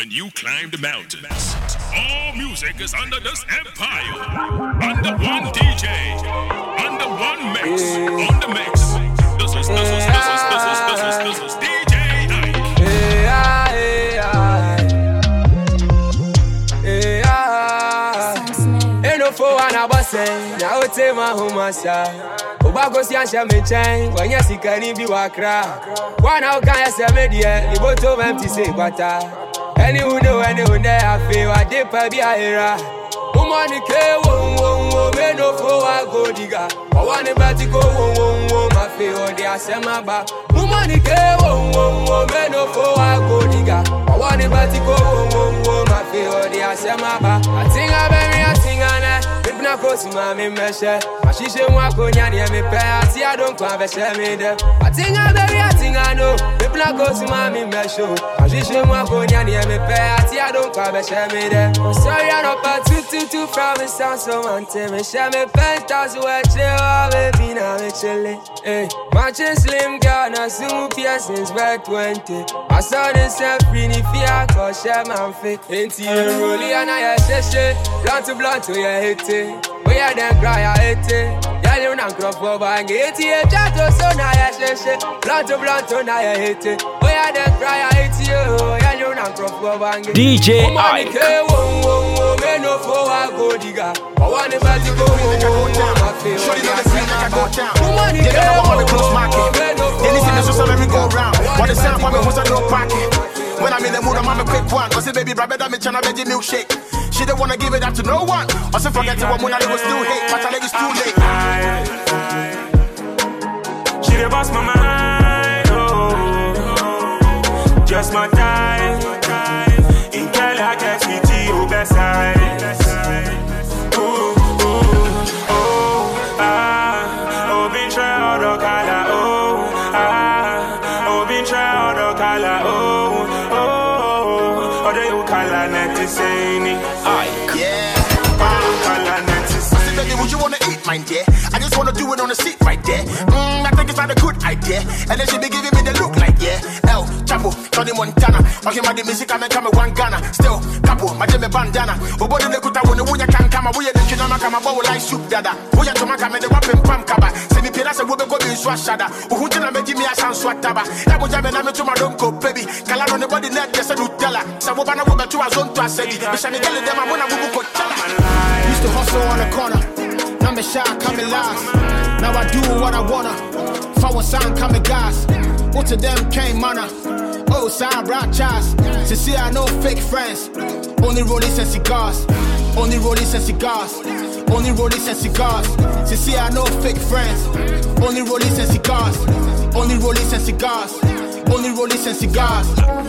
when you climb the mountains. All music is under this empire. Under one DJ. Under one mix. On the mix. This is DJ Ike. Ain't no for one I was saying. Now it's my home, my son. Obago si ansha me chain, wanya sikani bi wakra. Wana ukanya se media, iboto empty say kwata. Any who know there I feel I dip a be a era. Woman ke wo me no for I go diga. I want to go wo my feel they are sema ba. Woman ke wo me no for I go diga. I want to go wo my feel they are sema ba. I think I sing on na kosi mami meshe mashishe mwako nyani emepe ati adon kwa veshe mide atinga baby atinga no na kosi mami meshe mashishe mwako nyani emepe ati adon kwa veshe mide sorry I don't part two from the sound so mante me shame pentas weche baby na me chille matching slim girl na sumu piercings back 20 I saw this free ni fia ko share man fit enti rolly and I sheshe blunt to your hate we are them cry I hate it. Yeah, you don't crop over and get it. Chato so now I sheshe. Blunt to now I hate it. We are them cry I hate you. Yeah, you don't crop over and get it. DJ Ike. Me no for I go diga. I want to go. Shorty know the scene like I go down. They don't want me close market. They listen to so let me go round. What the sound for me who's a no pocket. When I'm in the mood, I'm a quick one. I say, baby, brother, I'm in China veggie milkshake. She don't wanna give it up to no one. I say, forget it, one it was still hate, but I think it's too late. She done bust my mind, oh, just my time. In Cali, I catch me to your best side. Been trying all the color, been trying all the color, would you wanna eat mine, dear? I just wanna do it on the seat right there. I think it's not a good idea. And then she be giving me the look like, yeah. El Chapo, Tony Montana. Okay, my music, I'm coming one Ghana. Still, Capo, my Jimmy bandana. Obodo le kuta wone wuya can come. We the china kama bowl like soup dada. Wuya to maka me the weapon pam kaba. Send me pila se wobe go be swashada. Uhuntina me Jimmy asan swataba. Ebo jabe na me to my donko baby. Kala on the body net just a Nutella. Sabobana wobe to a zone to a sedi. Mishani gele dem amona bubu kochela. Used to hustle on the corner. Now me shy, coming last. Now I do what I wanna. Forward sign, coming gas. What to them came mana. Oh, side rock chas. To see I know fake friends. Only rollies and cigars. Only rollies and cigars. Only rollies and cigars. To see I know fake friends. Only rollies and cigars. Only rollies and cigars. Only rollies and cigars.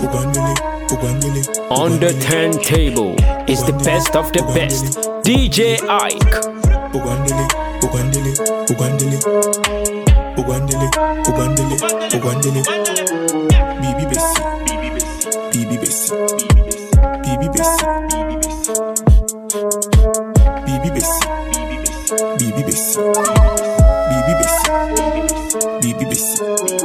On the turntable is the best of the best. DJ Ike. Ugandele, Bibi Bessie, Bibi Bessie, Bibi Bessie, Bibi Bessie, Bibi Bessie, Bibi Bessie, Bibi Bessie.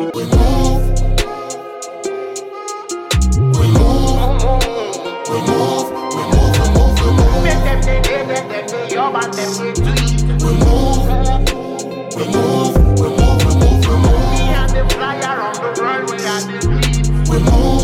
We move. Me and the flyer on the runway and the beat. We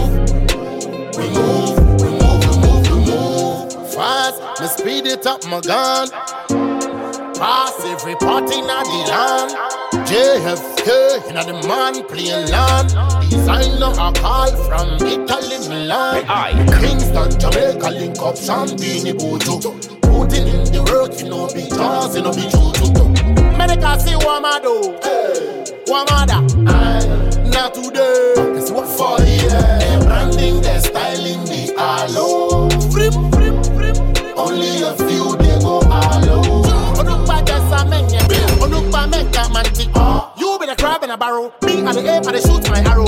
move. Fast, me speed it up, my gun. Pass every party in the land. JFK in the man playing land. Designer a call from Italy, Milan. Kingston, Jamaica, link up Champagne, Bojo. Putting in the work, you know, be jazz, you know, be juju. Medical see Wamado, Wamada, not today. It's what for you? They're branding, they're styling the aloe. Only a few they go aloe. You be the crab in a barrel, me and the ape and the shoot my arrow.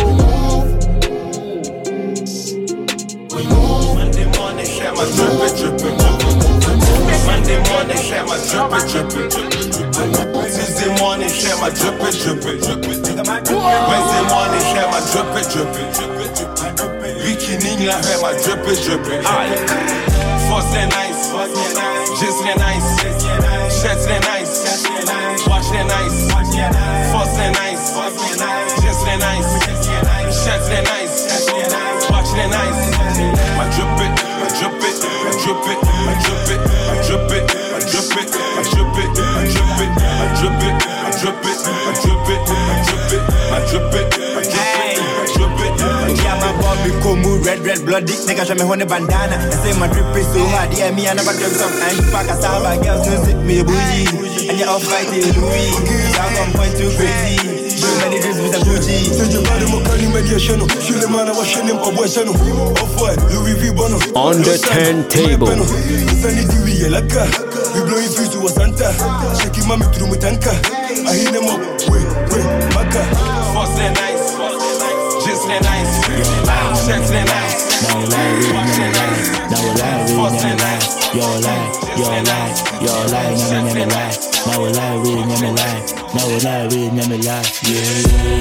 We move. Monday morning, share my drippin'. Monday morning, share my drippin'. Tuesday morning, share my drippin'. Wednesday morning, share my drippin'. bikini, I have my drippin'. Force they nice, just they nice, shirts they nice, watch they nice, force they nice, just they nice, shirts they nice, watch they nice. My drip it, I drip it, I drip it, I drip it, I drip it, I drip it, I drip it, I drip it, I drip it, I drip it, I drip it, I drip it, I drip it, I drip it, I drip it. Yeah, my Bobby Komu, red bloody nigga, show me honey bandana. I say my drip is so hard, yeah, me I never drip some and pack a saba, girls don't sit me a bougie. And you're off right here, Louis. I'm on point too crazy. So many drinks with a Gucci. On the turntable. We blowing fuse to a Santa. Shaking mommy through Mutanka. I hit them up. Wait, Maka. Force they nice. Just they nice. Shirts they nice. Watch they nice. Force they nice. Your lie, never lie. Now we lie, we never lie. Now we lie, we never lie. Yeah,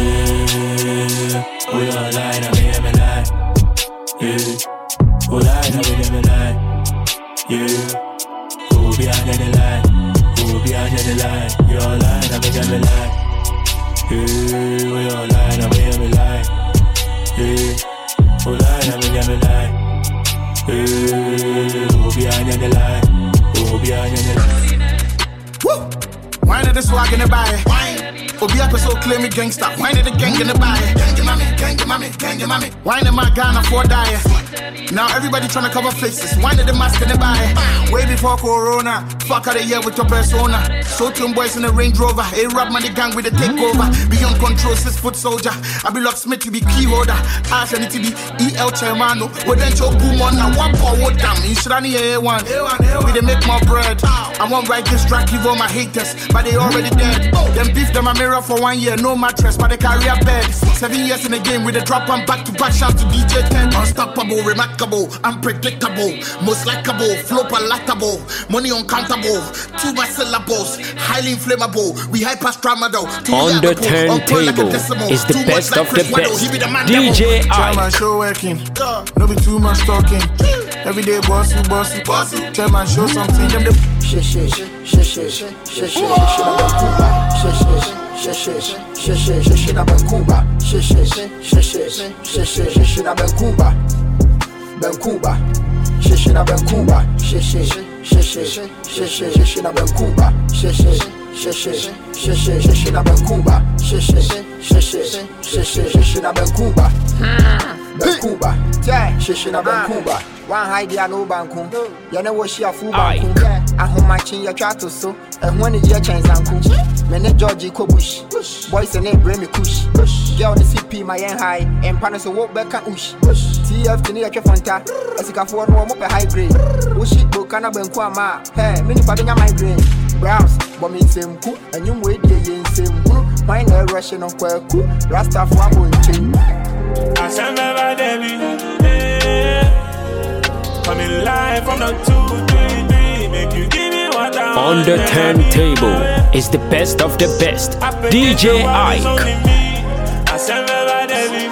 we all lie, now we never lie. Yeah, we lie, now we never lie. Yeah. Who behind the lie? Who behind the lie? You all lie, now we never lie. Yeah, we all lie, now we never lie. Yeah, who lie, now we never lie. Yeah, who behind the lie? Who behind the lie? Woo! Wine at the swag in the body. Obiako so claim me gangsta. Wine at the gang in the body. Gang mommy. Wine at my Ghana for die. Now everybody tryna cover faces. Wine at the mask in the body. Way before Corona. Fuck out of here with your persona. So two boys in the Range Rover. A-Rap man the gang with the takeover. Beyond control, 6-foot soldier. I be locksmith, you be key holder. Ash and it be EL Chairmano. With then choke boom on now. One power wood down. You should only hear one. We they make more bread. I won't write this track, give all my haters. But they already dead. Them beef them a mirror for 1 year. No mattress, but they carry a bed. 7 years in the game with a drop and back to back. Shout to DJ 10. Unstoppable, remarkable, unpredictable, most likable, flow palatable, money uncountable, 2 syllables, highly inflammable. We hyper tramadol. On the turntable is the best of the best. DJ Chairman show working. No be too much talking. Every day bossy. Chairman show something. Them the Benkuba, Shishina Benkuba, Shishina Benkuba, Shishina Benkuba, Shishina Benkuba, Benkuba, Shishina Benkuba. One idea no bankum. You know what she a full bankum. I home matching your chat so. And when it's your chance, uncle. Men Georgie Kobush. Boys and name Grammy Kush. Girl the CP my end high. And partners walk back and ush. TF to near Fanta. As you can afford warm up a high grade. Ushi Bokana Benquama. Hey, many Padina migraine. Browse, but me same cool. And you wait the same cool. Mine a Russian on Kwaku. Rasta for one chain. I send my baby. Coming live from the 233. Make you give me what I want. On the turntable is the best of the best. DJ Ike. I send my baby.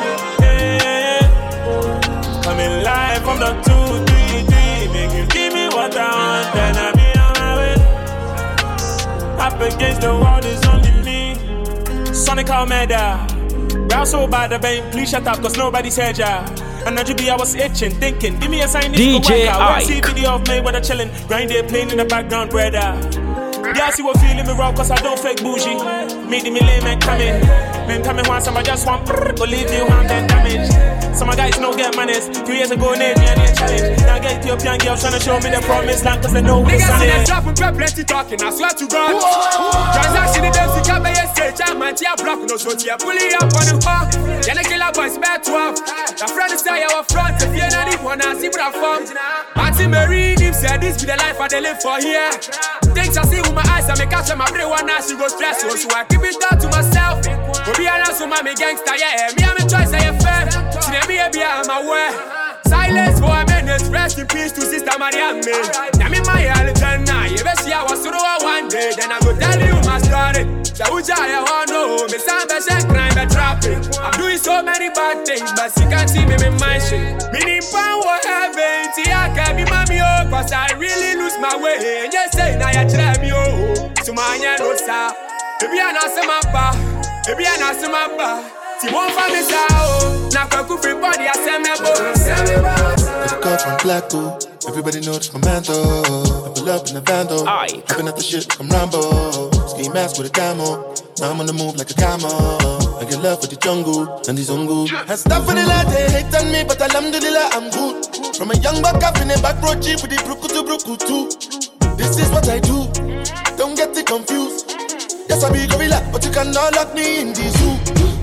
Coming live from the 233. Make you give me what I want. Then I be on my way. Up against the wall is only me. Sonic Almeida. Brow so bad, the bank, please shut up, cause nobody said ya. And now I was itching, thinking, give me a sign, DJ Ike. See video of me when I'm chilling, grind there, playing in the background, brother. Yeah, see what feeling me raw, cause I don't fake bougie. Made me lame and coming. Men coming once, I just want to leave you hand and damage. Some guys no get manners. 2 years ago, they had a challenge. Now I get Ethiopian girls trying to show me the promised land, cause they know what's on it. Niggas in the trap and plenty talking, I swear to God. Transaction in them, see come by stage, I'm anti-a block, no so tia, pull it up on the car. Then the killer boys, bad 12. The friend is say our front, if you're not even wanna see what I found. Auntie Mary, him said this be the life I they live for here. Things I see with my eyes, I make catch my brain one night, she go stress, so I keep it down to myself. Go be honest with my gangster, yeah, me and me choice, I am fair. See them be I'm aware. Silence for a minute, rest in peace to Sister Mariam. Now me my Alexander, you bet see I was through one today, then I go tell you my story. The Uja, I want to know, me sound better crime, but trapping. I'm doing so many bad things, but you can't see me in my shit. Meaning power heaven, see I can be mommy, oh, cause I really lose my way. And you say, now you try me, oh, so my no sir. Baby, I know some mappa, baby, I know some mappa. See one for me, oh, now cook free body, I send me a I got from Blacko, everybody knows I'm Mando. I pull up in the Vando, I've been at the shit, I'm Rambo. Ski mask with a camo, now I'm on the move like a camo. I get love for the jungle and the Zongo. I stop for the light, they hate on me, but alhamdulillah, I'm good. From a young buck up in a back road jeep with the bruku too. This is what I do, don't get it confused. Yes, I be gorilla, but you cannot lock me in the zoo.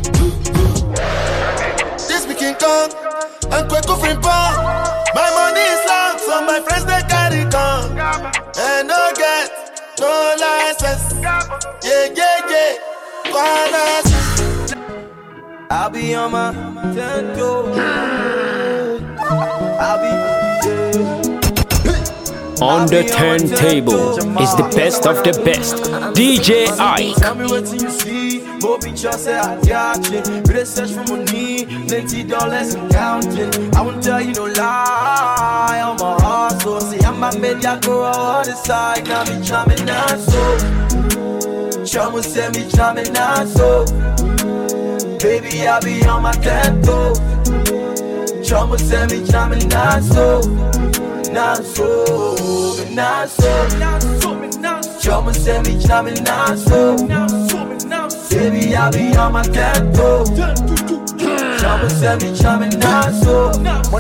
This be King Kong, and Kweko Frimpong. My money is long, so my friends they carry gun. And no get, no license. Yeah. I'll be on my 10 toes. I'll be on the turntable is the best of the best. DJ Ike. Tell me what you see. Moving just say I got you. Really search for money. Plenty dollars and counting. I won't tell you no lie. On my heart, so see I'm a media go on the side. Now me jamming now so. Chamo say me jamming now so. Baby, I'll be on my 10 toes. Chamo say me jamming now so. Chama say me jamming now so. Baby, I be on my 10 toes. Chama say me jamming now so.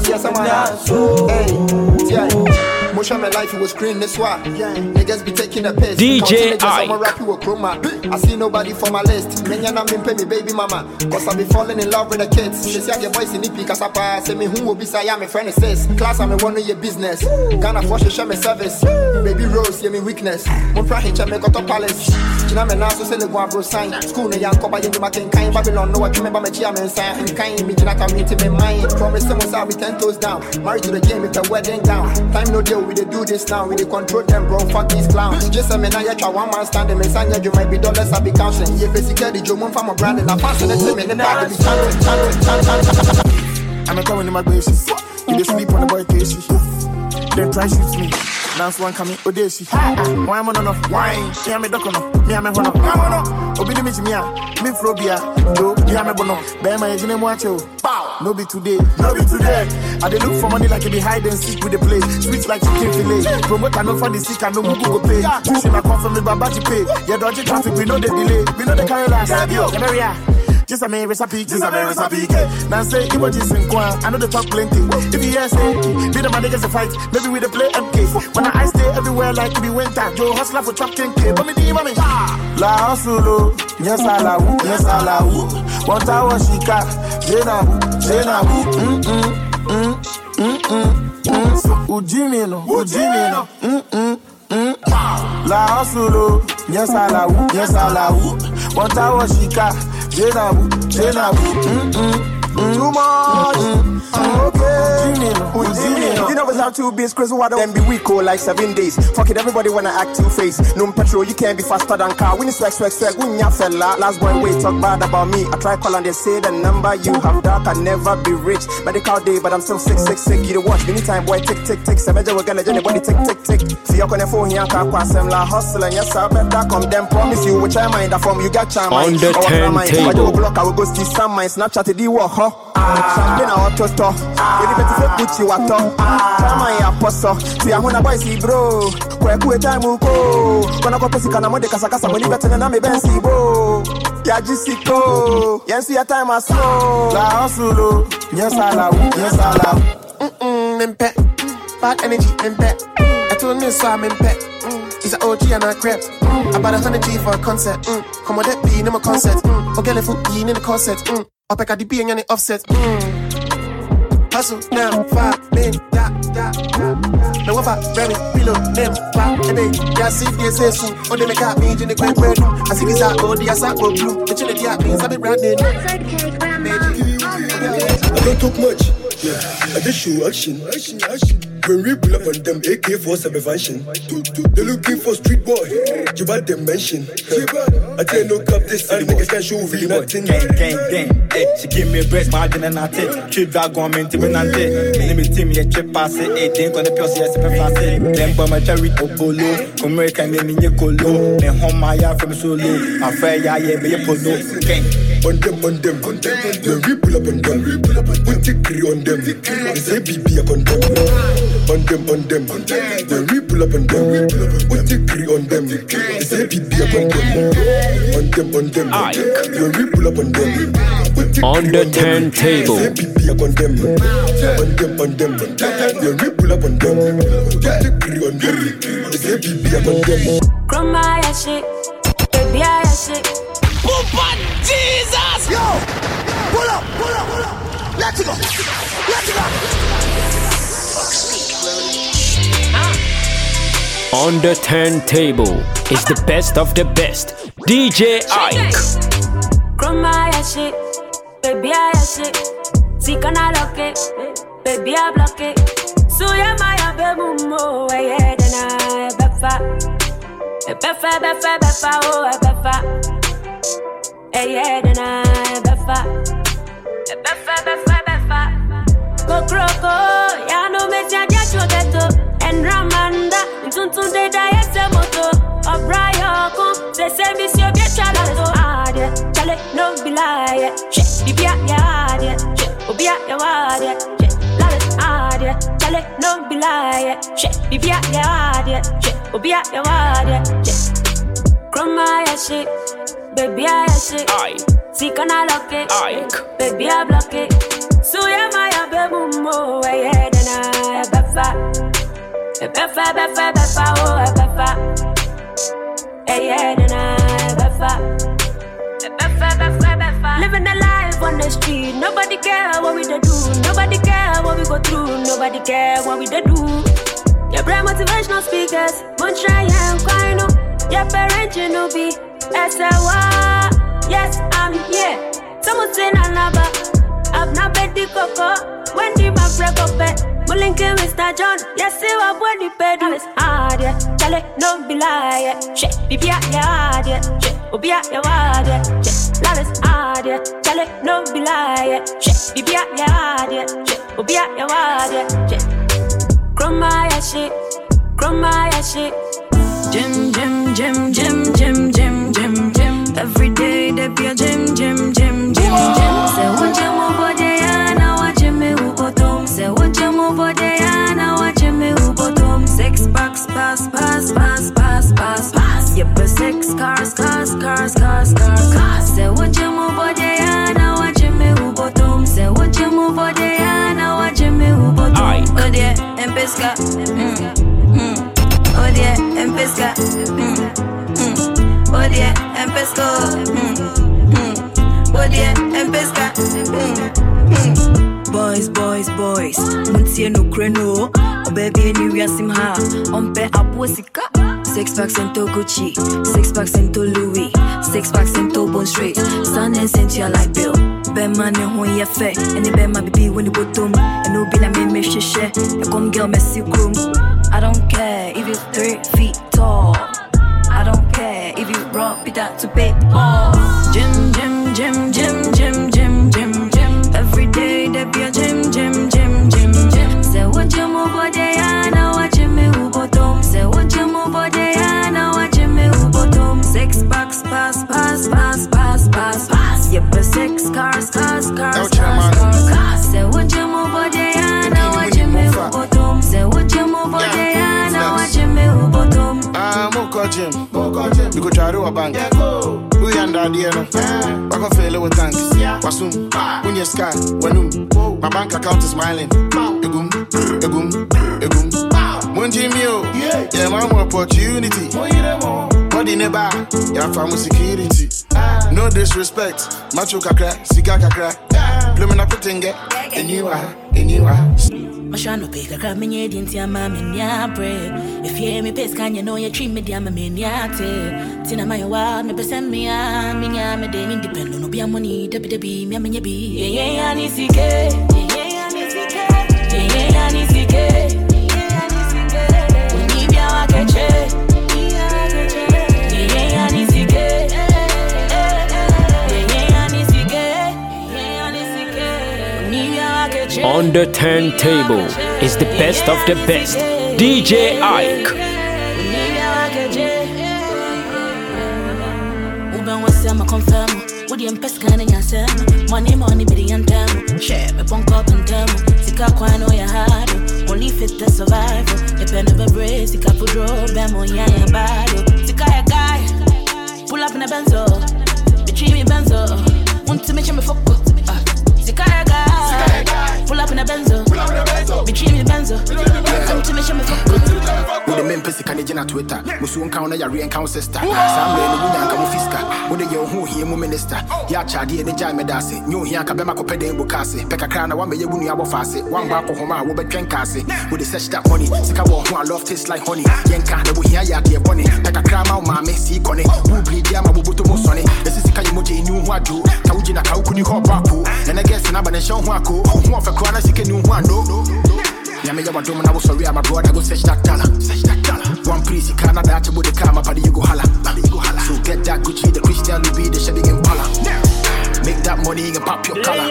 Hey, most of my life it was green this why. Niggas be taking a piss. DJ I'm a rap with chroma. I see nobody for my list. Many not been pay me baby mama. Cause I be falling in love with the kids. She say I get boys in the peak as I pass. Say me who will be say I'm a friend says. Class I'm a one of your business. Can't afford to share my service. Baby Rose, yeah me weakness. Mon pra hitch me got to palace. China me now so say le go bro sign. School ne yanko ba you ma ken kind Babylon no I remember me chia me sign. Kind me jina community me mind. Promise them was be 10 toes down. Married to the game with the wedding gown. Time no deal we dey do this now. We dey control them bro. Fuck these clowns. Just a me now ya try one man stand me sign you might be dollars I be counting. Yeah basically Joe mon from a brand and I pass on it me the bag be chanting. I'm a coming in my bases. You dey sleep on the boy case. Then try shoot me. Now one coming Odeshi. Why am I not wine? Me am a docono. Me am a hono. Obidi me me Flobia. Yo, me am a bono. Bear my engine watcho. No be today. I dey look for money like you be hide and seek with the play. Sweet like chicken fillet. Promoter no for the sick and no Google pay. Pushing my come from me babaji pay. Yeah, dodgy traffic we know the delay. We know the carry last. Yeah, just a mere recipe. Now say it was just in Kwan. I know the talk plenty. If you hear say, be the man niggas a fight. Maybe we the play MK. When I stay everywhere like it be winter. Joe hustler for trap king K. But me di mami. La hustle, yes I la woo. One tower shika, Jena Ujimi no. La hustle, yes I la woo. One tower shika, Jena too much. Okay. You know what's how to be crazy water. Then be weak or like 7 days. Fuck it, everybody wanna act two-faced. No petrol, you can't be faster than car. When it's swag, when you fella. Last boy, wait, talk bad about me. I try call and they say the number you have dark. I never be rich. Medical day, but I'm still sick. You the watch, anytime boy, tick. 7 we're gonna anybody tick. See you on the phone here, can't pass them la hustle and yes, I better come. Then promise you, which I mind that from you got charm. On the turntable. Block, I will go see some mind. Snapchat the walk, huh? Champagne auto store. You better say Gucci wato. Chama ya poso. See I wanna boy see bro. Kwe time uko. Kona kwa pesi kana mode kasa boni better na me bensi bro. Ya jisiko. Yensi ya time as slow. La hustle. Yes I la. Mimpe. Bad energy mimpe. I told me so I'm mimpe. He's an OG and a crep. About 100 G for a concert. Come on that be in my concert. Okay, if you in the concert. Up at the being and the offset. Hustle now, 5 men, da. No one for very below them. Baby, yeah, see this is soon. On the make up me in the great bread. I see this out, the ass out, blue. The chili, yeah, means I've been branded. I don't talk much. Yeah, I just show action. When we pull up on them, AK-47 function. They looking for street boy. You bad them mention. I tell no cap this and niggas can show really nothing. Gang. Hey, she give me a breast margin and I take. Trip that government to me nante. Me team ye trip pass it. Hey, think on the pussy as a fast. Them by my cherry obolo. American me nye kolo. Me home my yard from solo. I'm fair ya be a polo. Gang. On them. When we pull up on them, put the gree on them. They say BB up on them. On them. When we pull up on them, put the gree on them. They say BB up on them. On them. When we pull up on them, put the on the turntable. They say BB up on them. On them. When we pull up on them, put the gree on them. They say BB up on them. Grandma, ya shit, baby, ya shit. Pumpa Jesus! Yo! Pull up! Let's go! On the turntable is the best of the best. DJ Ike. Grandma, ya shit, baby, ya shit. Si kana lock it, baby, I block it. So ya maya baby mo, yeah, then I befa. Befa, oh, befa. Yeah, then I befa. Go croko, ya no me tia chodeto. En Ramanda, tuntum de da yese moto. Obrayoko, se monsieur bien chalato. Adie, chale no bilaye. She bibia ya adie, she obia ya wadie. She lales adie, chale no bilaye. She bibia ya adie, she obia ya wadie. She grandma ya shit. Baby, I shit. See, can I lock it? Baby, I block it. So, yeah, my baby, mo, yeah, then I befa, oh, befa. Yeah, then I befa. Living a life on the street. Nobody care what we do. Nobody care what we go through. Nobody care what we do. Your brand motivational speakers. Montreal and Quino. Your parents, you know, be. Yes, I'm here. Someone say Nanaba. I've not bet the coco. When the man break up bed. Mulinke Mr. John. Yes, see what when the bed is hard. Chale, no be lie. She, bibia, ya, she, obia, ya, she, lalis hard. Chale, no be lie. She, bibia, ya, she, obia, ya, she. Grandma, ya, she. Jim. Every day they be a gym. Say what you move body na watch me who bottom. Say what you move body na watch me who bottom. 6 packs pass. Yep, 6 cars. Say what you move body na watch me who bottom. Say what you move body na watch me who bottom. Oh yeah, and pesca. Oh yeah, and pesca. Bodie and pesco. Bodie and pesca. Boys. Muntie no creno. Oh baby, any we asim ha. Ompe aposika. 6 packs into Gucci. 6 packs into Louis. 6 packs into Bond Street. Sun and Cynthia like Bill. Bema ne ho ye fe. Any bema baby when you bottom. And no be na me share. You come girl messy groom. I don't care if you're 3 feet tall. I don't care if you rock it out to pay all. Gym. Every day there be a gym. Say what you move body na watch me who bottom. Say what you move body na watch me who bottom. 6 packs pass. Yep, 6 cars. Say what you move body na watch me who bottom. Say what you move body na watch me who bottom. Gym. We go try to a bank. We under the end. I can fail with thanks. Wasum, when you sky, when my bank account is smiling. Egum. Munjimio, yeah, man, opportunity. Body never, yeah, family security. No disrespect, macho kakra, sika kakra. Blooming up a tinga, and you are. Mashano pick a crab, me didn't see a mammy, bread. If you hear me piss, can you know you treat me, dear, me, Tina, my wild, me present me, I'm a day independent, no be a money, be, me, I be. Yeah, I need to get. On the turntable is the best of the best. DJ Ike. Money, biddy and time. Share me punk up and time. Sika kwano ya hard. Only fit the survival. Depend of a brace. Sika pudro. Bemo ya bado. Sika ya guy. Pull up in a benzo. Between me benzo. Want to make me fuck up. Sika ya guy. Pull up in a benzo. Between me benzo. Want to make me fuck up. With the men pesi kanejina Twitter. Musu encounter ya re-encounter sister. Sambe ni wunya nka mufiska. With the yo who here mu minister. Ya chadi ene jai medase. Nyo here nka bema kopede mbukase. Peka krana wa meye wunu ya wafase. Wamba ko homa wo betwen kase. With the search that money. Sika wo who I love taste like honey. Yenka na wo here ya de boni. Peka krama ma me si kone. Wo bleed ya ma wo boto mo sone. Esi sika ye moje inu ho adu. Ka wuji na ka ukuni ho bapo. And I guess na ba na show ho ako. Ho of a krana sika nu ho ando. Yame ya wadom na wo sorry my brother go search that dollar. One piece, Canada, to the car, my body, you go holla. So get that Gucci, the Christian, you be the shedding in Pala. Make that money and pop your collar.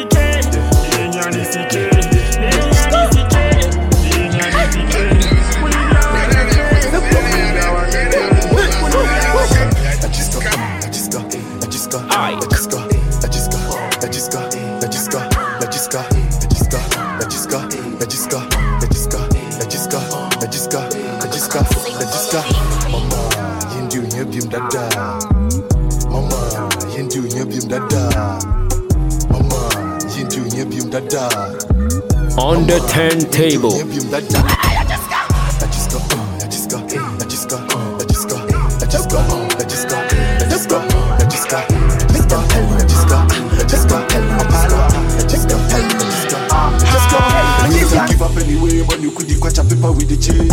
Mama, you do him dada. Mama, you do him dada. Mama, you do him dada. On the turntable. Give up anyway, but you could catch a paper with the chase.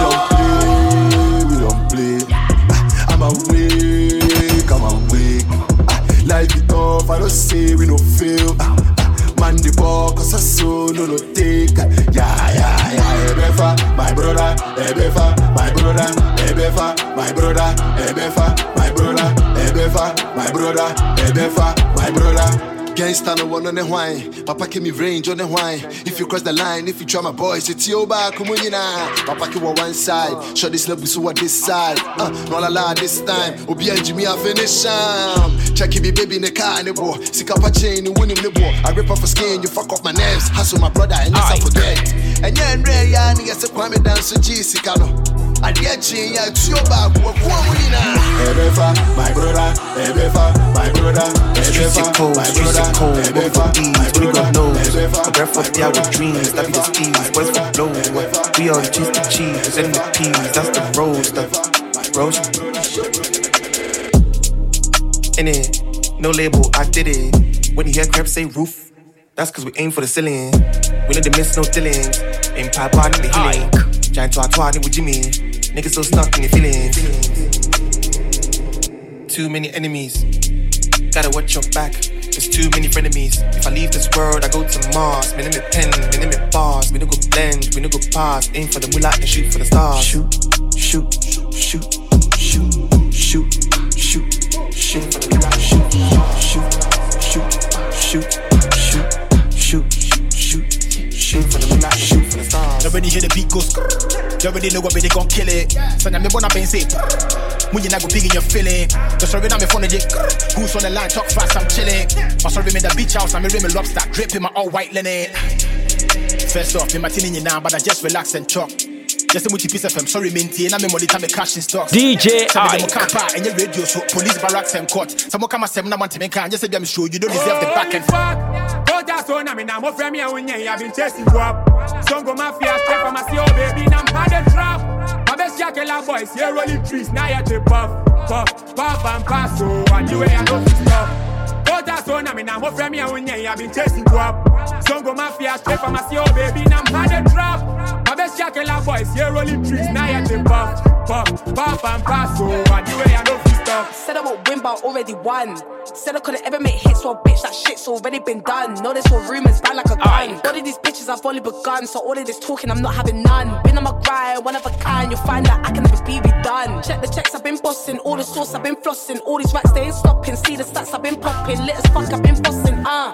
We don't play. I'm awake, life is tough, I don't say we no fail. Man the ball, cause I so no take. Yeah, Ebefa, my brother, Ebefa, my brother, Ebefa, my brother, Ebefa, my brother, Ebefa, my brother, Ebefa, my brother. Gangsta no one on the wine. Papa give me range on the wine. If you cross the line, if you try my boys, it's your back, come on, you know. Papa give one side, show this level so this side. No la la this time. Obi and Jimmy I finish check me baby in the car and the boy. Sick up a chain, you win him the boy. I rip off a skin, you fuck off my names. Hustle my brother and let's forget. And yeah, and Ray, yeah, niggas a kwame dance to G Sicano. I did change, yeah, it's your back, what you know. Ebefa, my brother, Ebefa, my brother, Ebefa, my brother. Cold, over ease, we got nose. A breath of the hour dreams, that be the steez, boys for blow. We all chase the cheese and the peas, that's the roaster. In it, no label, I did it. When you hear crap say roof, that's cause we aim for the ceiling. We need to miss no dealings. Aim pie bar, need the healing. Giant to need with Jimmy. Niggas so stuck in the feelings. Too many enemies. Gotta watch your back. There's too many frenemies. If I leave this world, I go to Mars. Me name it pen, me name it bars. We no go blend, we no go pass. Aim for the moolah and shoot for the stars. Shoot, shoot, shoot, shoot, shoot, shoot, shoot for the moolah. Shoot, shoot, shoot, shoot, shoot, shoot, shoot, shoot for the moolah. Shoot for the stars. Already hear the beat go skrrr. You already know what they gon' kill it. So now me wanna been say when you not go big in your feeling. Just sorry now me phone J. Who's on the line? Talk fast, I'm chilling. My sorry me the beach house, I'm a rim lobster, dripping my all white linen. First off, me my tin in now, but I just relax and talk. Just a multi piece of FM, sorry maintain. I'm a money time me cash in stock. DJ Ike. And your radio so police barracks and court. Some come and say I want to make can just say I'm sure you don't deserve the back and forth. Go that's on me now. My friend me when you have been chasing drop. Songo mafia straight from my CEO baby. I'm hard and drop. My best jackal boys here rolling trees. Now you to puff and pass. So and you way I know stop. Go that's on me now. My friend me when you have been chasing drop. Songo mafia straight from my CEO baby. I'm hard and drop. My best jackal boys here rolling trees. Now you to puff and pass. So and you way I know stop. Said I won't win, but already won. Said I couldn't ever make hits, so bitch, that shit's already been done. Know this for rumors, bad like a gun. All of these bitches I've only begun, so all of this talking, I'm not having none. Been on my grind, one of a kind, you'll find that I can never be redone. Check the checks, I've been bossing, all the sauce, I've been flossing. All these racks, they ain't stopping. See the stats, I've been popping. Lit as fuck, I've been bossing, All your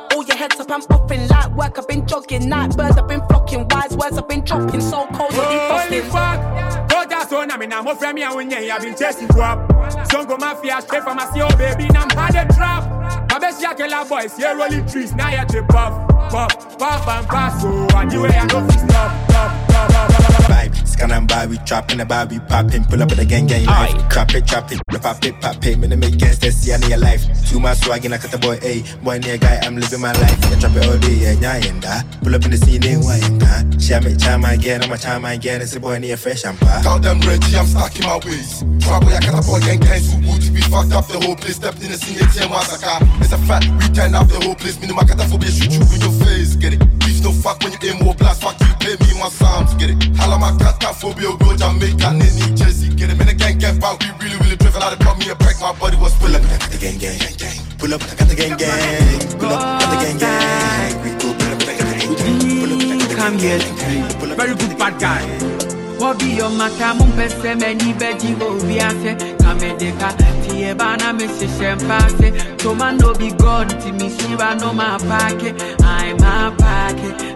heads up, I'm off in light work. I've been jogging, night birds, I've been flocking, wise words, I've been dropping, so cold, holy fuck, go down so now, I'm more from me, I've been chasing you up. Songo mafia, straight from my CEO, baby, now I'm hard to drop. My best yakela boys, here rolling trees, now you're to puff, and pass, so anyway, I know if stop. Vibe, scan and buy, we trapping the bar, we popping, pull up with the gang life. Trap it, pop it, me to make gangsters see your life. Too much swag and I cut the boy, boy near guy, I'm living my life. I trap it all day, pull up in the scene, they want share me time again, I'm a time again, it's a boy near fresh and pa. Count them Reggie, I'm stuck in my ways. Trouble, I got a boy gang, so good to be fucked up the whole place. Stepped in the scene, ATM massacre. It's a fact, we turn up the whole place. Minimum cataphobia, shoot you in your face, get it. Beef no fuck when you aim more blast, fuck you, pay me my sounds, get it. Halama cataphobia, go Jamaica, Nini, Jersey, get it. Man, the gang get back, we really driven out of got me a break, my body was full up. The gang, pull up, I got the gang, pull up, got the gang, we go, pull up, I got the gang, come here, very good bad guy. What be your matter, mon pese many veggie go be ase. Kamedeka, tie bana me se shempase. Toma no be gone, ti mi shiva no ma pake. I'm a pake.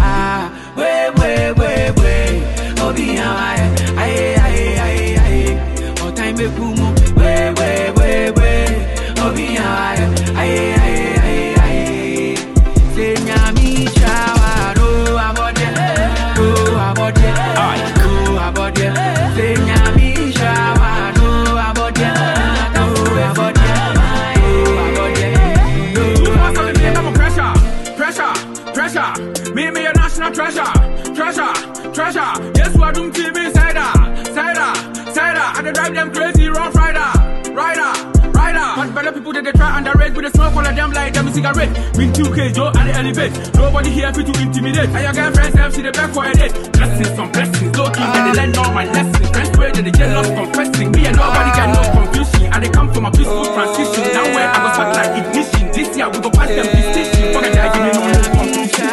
Way. Obi aye. O time be kumu. Way. Obi aye. Say nyami shawa ro abode. Say nyami shawa ro abode. Pressure. Me your national treasure. Yes, we are doing TV cider. I dey drive them crazy, rough rider. But better people they try underrate with the smoke all of them like them cigarette. Bring 2K Joe and the elevate. Nobody here fit to intimidate. And your girlfriends have see the back for a date. Blessings, low key, and they learn all my lessons. Friends way that they get lost confessing. Me and nobody can know confusion. And they come from a peaceful transition. Now where I go start like ignition. This year we go pass them distinction. Forget that give me no confusion.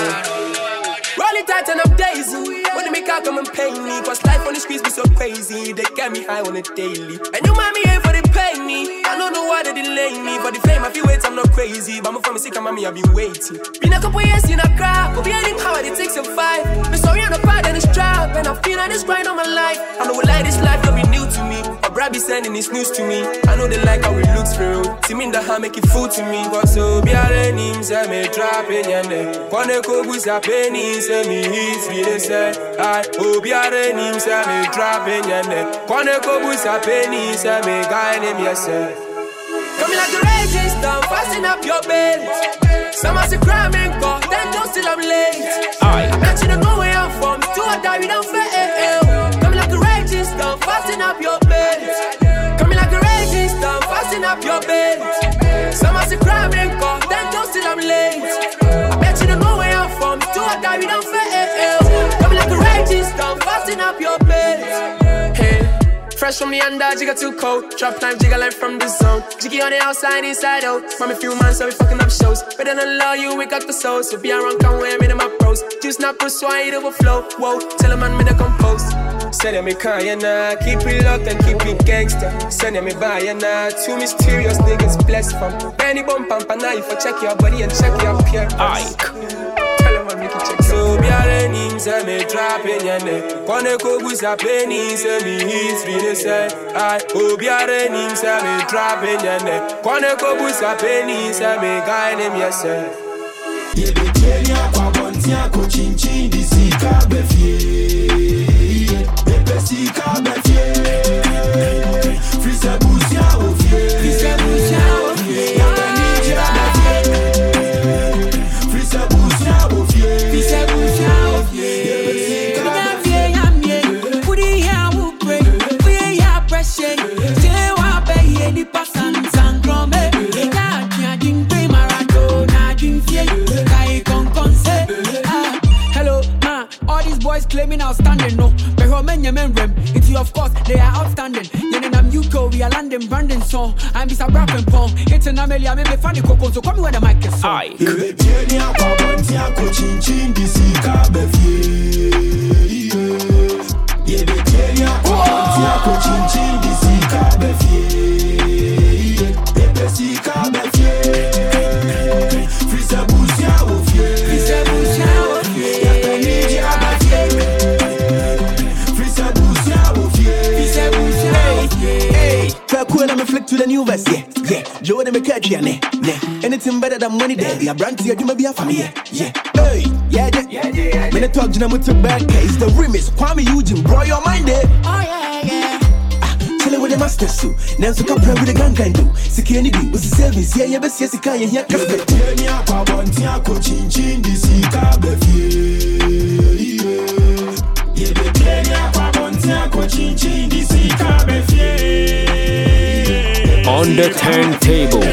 Roll it tight and I'm daisy. When they make out come and pay me. Cause life on the streets be so crazy. They get me high on a daily. And you mind me here for the pay me. I don't know why they delay me. For the fame I feel wait, I'm not crazy. But I'm from a sick and mommy, I've been waiting. Been a couple years in a crowd. But behind him how it takes a fight. Been sorry on the pride and it's trap. And I feel like this grind on my life. I know like this life will be new to me. Or Brad be sending this news to me. I know they like how it looks for real. See me in the hand make it food to me. But so be a name, say me drop in your neck. Kone kogus a penny, say me hits me they say. I hope you are name, say me drop in your neck. Kone kogus a penny, say me guy name yourself. Coming like the raging storm, fasten up your belt. Some are crime and go, then don't still I'm late. I bet you don't know where I'm from, do or die, we don't fail. Coming like the raging storm, fasten up your belt. Coming like the raging storm, fasten up your belt. Some are crime and go, then don't still I'm late. I bet you don't know where I'm from, do or die, we don't fail. Coming like the raging storm, fasten up your belt. Fresh from the under, jigger too cold. Drop time, jigger line from the zone. Jiggy on the outside, inside out. From a few months, so we fucking up shows. Better than law, you we got the soul. So be around, come where I'm in my pros. Juice not persuade, overflow. Whoa, tell a man me to compose. Send me Kayana, keep it locked and keep it gangster. Send me Bayana, two mysterious niggas blessed from. Benny bump and knife for check your body and check your appearance. So be a name, say me drop in your neck. Kone kogus a penny, say me hits me they say. I be a name, say me drop in your neck. Kone kogus a penny, say me guy name yourself. Ye be Kenya kwa bontia ko chinchin di sika befie. Bepe sika befie. Frise busia ofie. Frise busia ofie. Boys claiming outstanding, no. But how many men rem? It's you, of course, they are outstanding. Then I'm UK, we are landing Brandon song. I'm this a rap and pong. It's an Amelia, maybe funny coco, so come where the mic is on. Free new verse, yeah. Joe, they make a ne. Anything better than money there. Yeah, brand to you, give me be a family, yeah. Hey, yeah. When I talk to them, it's a bad case. The remix, Kwame Eugene, bro, your mind there. Oh, yeah. Chilling with the master suit. Now, so come play with the gang can do. Security was the service, yeah, but yes, you can't hear. Kenya, Kwabontia, Cochin, this is On the turntable.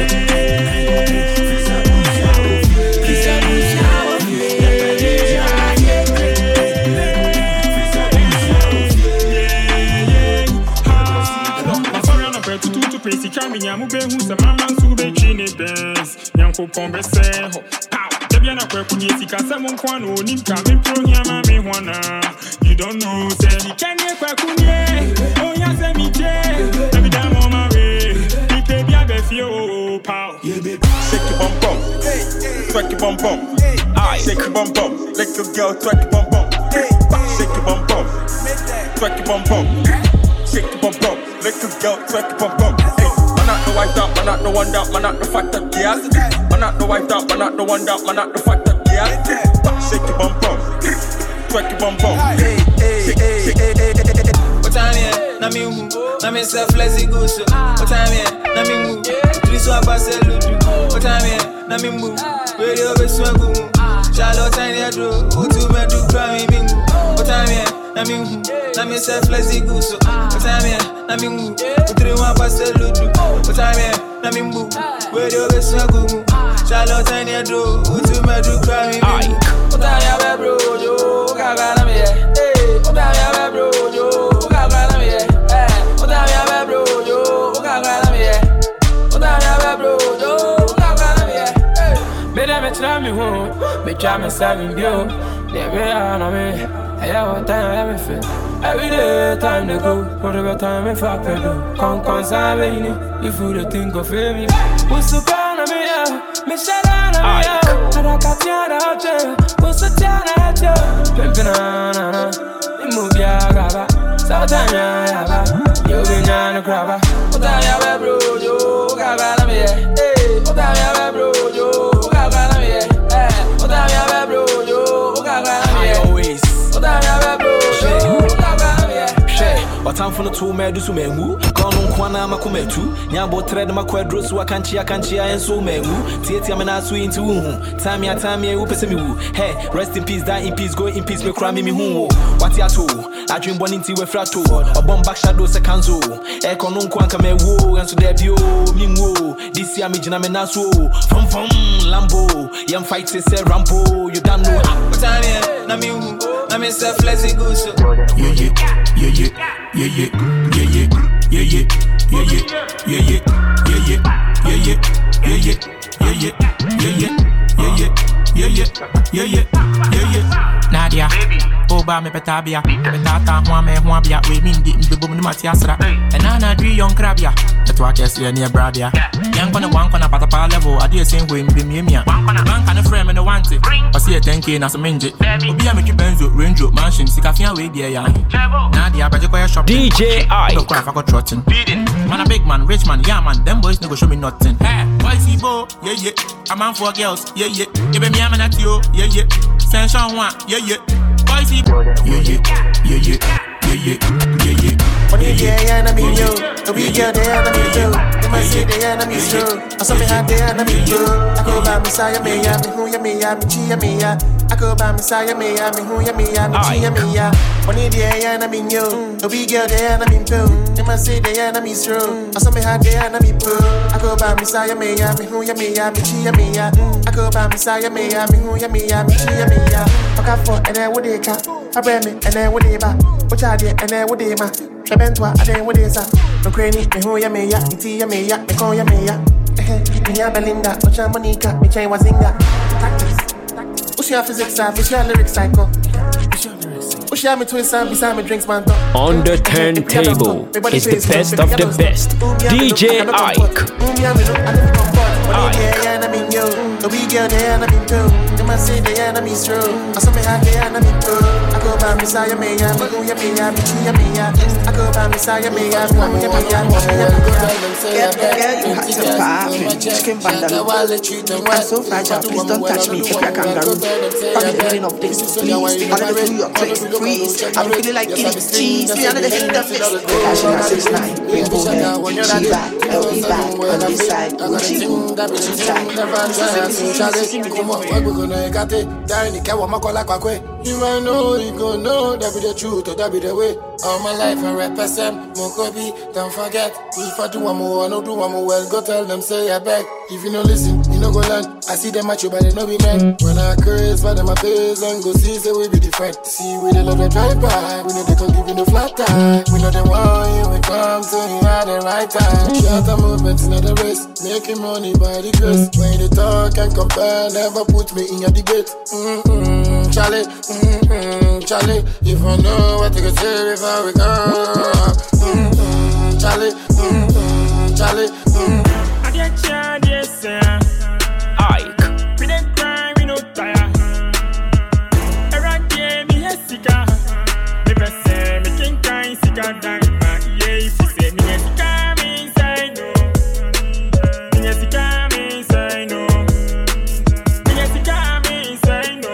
You don't know, say you can't get back on me. Oh, yeah, say me, every time on my way. Me, baby, I bet you, pow. Shake your bum bum, twerk your bum bum. Shake your bum bum, let your girl twerk your bum bum. Shake your bum bum, twerk your bum bum. Shake your bum bum, let your girl twerk your bum bum. Man not the wife that, man not the one that, man not the fact that, yeah. Man not the wife that, man not the one that, man not the fact that, yeah. Shake your bum bum, twerk your bum bum. What time here? Na me who? Na me self lazy goose. What time here? Na me who? Triso abase ludu. What time here? Na me who? Radio be swangu. Charlotte tiny adro. Utu me do cry me. What time here? Na me who? Na me self lazy goose. What time here? Na me who? Triso abase ludu. What time here? Na me who? Radio be swangu. Charlotte tiny adro. Utu me do cry me. What time here, bro? Yo, gaga na me. Hey, what time here, bro? Yo. Me try me serving you. They be on me. I have time me feel. Every day time to go. Whatever time if I pay do. Come saving it. If you don't think of me. What's the kind of me? Me shut down on me. I don't got you out there. What's the time at you? Pimpin' you move ya grabba. Sometimes ya grabba. You be na grabba. What time ya bro? Yo, grabba me. Hey, what time ya bro? Yo, grabba me. I always. But I'm from the two men do so many. Gone on Kwana Makumetu. Nyambo thread Maquadro, so I can't cheer and so many. Tieti Amana swing to Tamia, who pay me. Hey, rest in peace, die in peace, go in peace, me cry me who. What ya to? I dream one into a flato, a bomb back shadow secanzo. Econon Quanka me woo, and so there be Mingo. This year, me Jinamena so. From Lambo, young fight say Rambo, you don't know. What time here? Na me who? Na me self lazy goose. Nadia, Oba me petabia, petata me huabia, we mean the boom matiasra, and Nana Dri young crabia, the twackers near Bradia. Young on a one on a patapa level, I dare sing with Bimia. One kind of frame and a want it. I see a 10K as a minget. Be a Mickey Benzo, Range Mansion, Sikafia way, dear young. Nadia, but you shop DJ I. Look, I forgot trotting. Man, a big man, rich man, yeah, man, them boys never show me nothing. Hey, boys, bo, yeah. A man for girls, yeah. You be me, I'm at you, yeah. Sanction one, yeah. Boys, yeah. When you get the enemy, you. We get the enemy, you. They might say the enemy's true. I saw me had the enemy, you. I go by Messiah, me, who ya me, chia me, I go by Messiah, me, who ya me, chia me, when you the enemy, you. We get the enemy, too. They might say the enemy's true. I saw me had the enemy, too. I go by Messiah, me, who ya me, chia me, I go by Messiah, me, who ya me, chia me, I for and then what they cat. I bear me and then what they back. What I did and then what they ma. I bent to I then what they sa. No cranny, me who ya me ya, me me ya, me call ya me ya. Me ya Belinda, Ocha Monica, me chain was in that. Tactics. What's your physics, what's your lyrics cycle? What's your me twins, beside me drinks, man. On the turntable is the best of the best. DJ Ike. We get the enemy too. They might say the enemy's true. I saw me had the enemy too. I go by Messiah, me, I'm a who you me, I'm a chia me, I go by Messiah, me, I'm a who you me, I'm a chia me. Girl, you had some power. Chicken bundle. I'm so fragile. Please don't touch me. Take your kangaroo. From the beginning of this, please. I'll let you your place. Freeze. I'm feeling like eating cheese. Me under the heat of this. Cashing at 6'9". Rainbow hair. She back. LB back. On this side. Gucci. You might know, you gon' know, that be the truth or that be the way. All my life I represent, Mokobi, don't forget. If I do one more, I no do one more well, go tell them, say I beg. If you no listen, you no go learn. I see them at you, but they no be men. When I curse, for them I face and go see, say we be different. See, we the love they drive by, we know they can give you no flat time. We know they want you, we come to you at the right time. Shut the movements, not the race, making money by the grace. When they talk and compare, never put me in your debate. Charlie, Charlie, if I know what you can say before we go. Charlie, Charlie, I get charged, yes, sir. Ike. We don't cry, we no tire. Every day, me a sika. Me say, me can cry, sika, dang. Yeah, if you say, me a sika, me say no. Me a sika, me say no. Me a sika, me say no.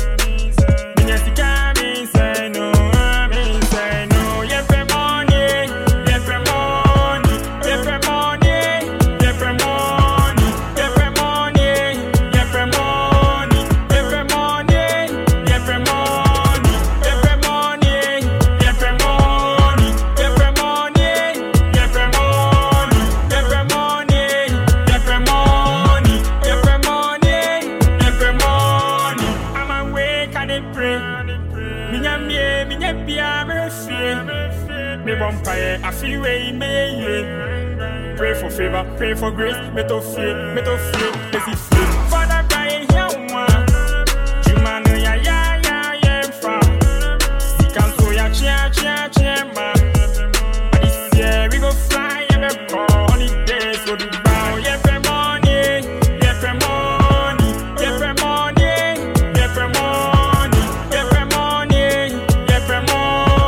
I feel way me. Pray for favor, pray for grace. Me to feel, let's see feel. Father crying here one. Juma no ya fa. See can so ya chia ma. But this year we go fly and we go holidays so the bow. Yeah for money, yeah for money, yeah for money, yeah for money, yeah for money, yeah for money.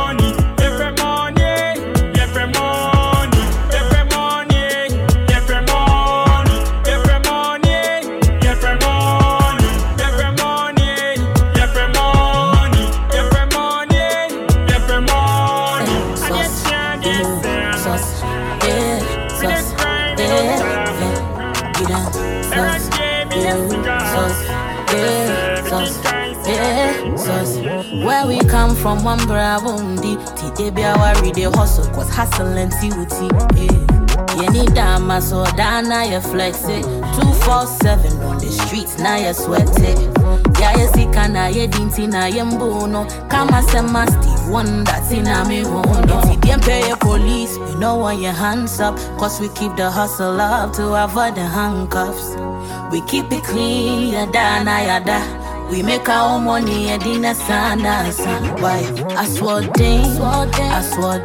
Where we come from, one bravundi. Tite be our day hustle, cause hustle and TUT. You need dama, so dana, you flex it. 247 on the streets, now you sweat it. Yeah, you see, kana, you dinty, na yembono. Kama sema Steve Wonder, tina me wono. If you pay your police, we know want your hands up. Cause we keep the hustle up to avoid the handcuffs. We keep it clean, yada, yada. We make our own money and dinner sana. Why? I swore ding, I swore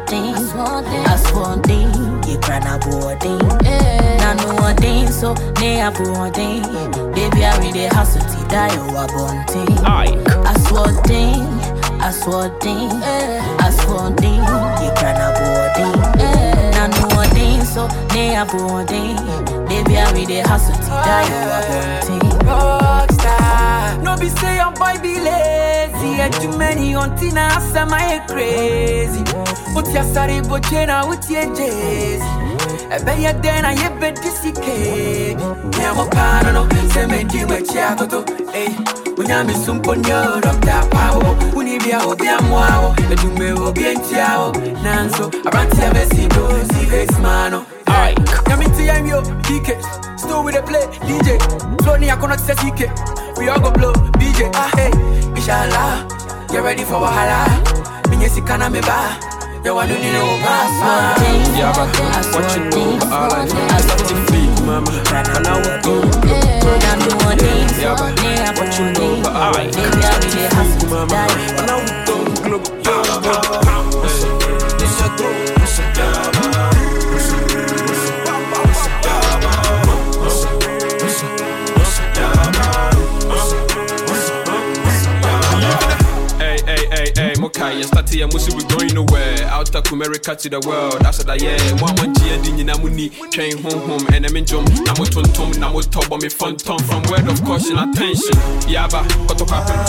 ding. You cry na boarding. Na no ding, so ne a boarding. Baby, I read the hustle to die or a bunting. I swore ding, I swore ding. You cry na boarding. Na no ding, so ne a boarding. Baby, I read the hustle to die or a bunting. Rockstar. No be say your boy be lazy. And too many on Tina, some I crazy. Put your sorry bochena with your Jay-Z. I bet you then I have bet this cake. I'm a parano, say me do my chiago. Hey, when I'm in some ponyo, doctor power. When you be out there, wow, and you may be in Chiao. Nanso, I ran to Messico, see this man. Alright, come into your PK. Still with the play, DJ. Slowly, I cannot say CK. We all go blow, BJ. Hey, inshallah, get ready for Wahala. Minyesi kana me ba. You want to know pass. Yeah, but what you do, I love to feed, mama. And I will go. Yeah, but what you do, I love to feed, mama. And I will go. party and we're going nowhere. Out of America to the world. That's what I am. One G and Dinamuni, train home, and I'm in jump. Namo Tontom, Namo Top on me front tom from word of caution, attention. Yaba, got to happen.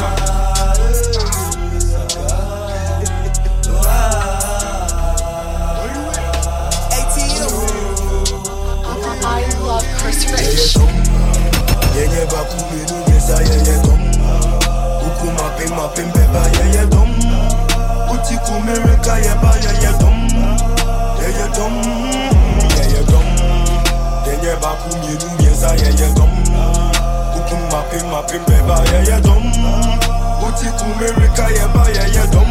I love Chris Rich. Yenye baku minu mesa yenye tom. Uku mapim beba yenye tom. Uti kumereka yeba yenye tom. Yenye tom. Yenye baku minu mesa yenye tom. Uku mapim beba yenye tom. Uti kumereka yeba yenye tom.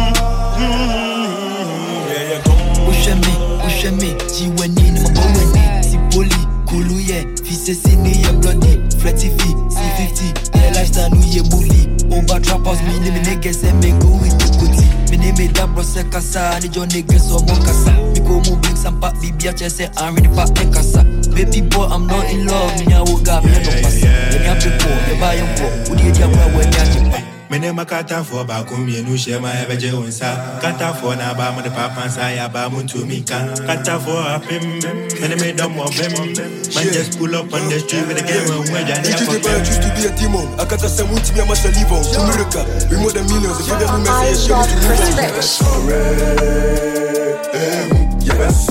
Yenye tom. Ushemi, jiweni ni maboweni. Sipoli, kuluye, fise sini ye bloody. Fretty fee, C50, yeah lifestyle nu ye bully. Over trappers, me name niggas and me go with the goodie. Me name that bro se kasa, ni jo niggas or kasa. Me go move bring some pack, BB I say I'm ready for the kasa. Baby boy, I'm not in love, me now woga, me no pasa. Me now people, me buy your boy, who did you want when you Mene makata for bakum yenu shema ebeje unsa kata for na ba mode papa sa ya ba muntu mika kata for apim mene me dom of him man just pull up on the street with the game and we just used to be a demon akata samuti me must leave on America we more than millions if you don't mess it you best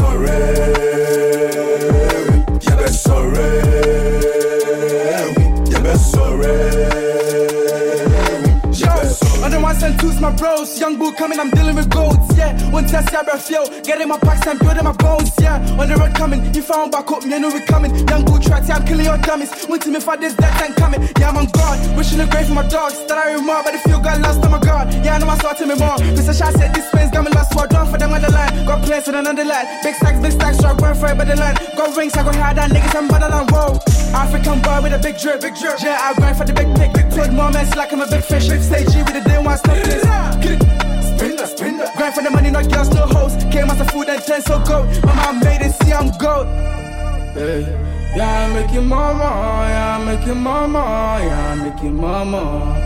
I don't want to twos my bros. Young bull coming, I'm dealing with goats, yeah. One test, yeah, I feel. Getting my packs and building my bones, yeah. On the road coming, if I don't back up, me, I know we coming. Young bull tracks, yeah, I'm killing your dummies. Want to me for this, that time coming. Yeah, I'm on guard. Wishing the grave for my dogs. That I remember, but the feel got lost on my guard. Yeah, I know my sword to me more. Mr. Shah said this space got me lost, so I drawn for them on the line. Got plans on another line. Big stacks, so I run for it by the line. Got rings, I go hard on niggas, I'm better than whoa. African boy with a big drip. Yeah, I grind for the big pick. Put more mess like I'm a big fish. Big stage G with the day one stop this. Spinner. Grind for the money, no girls, no hoes. Came out of food and 10 so gold. My mom made it, see I'm gold. Hey. Yeah, I'm making mama. Yeah, I'm making mama. Yeah, I'm making mama.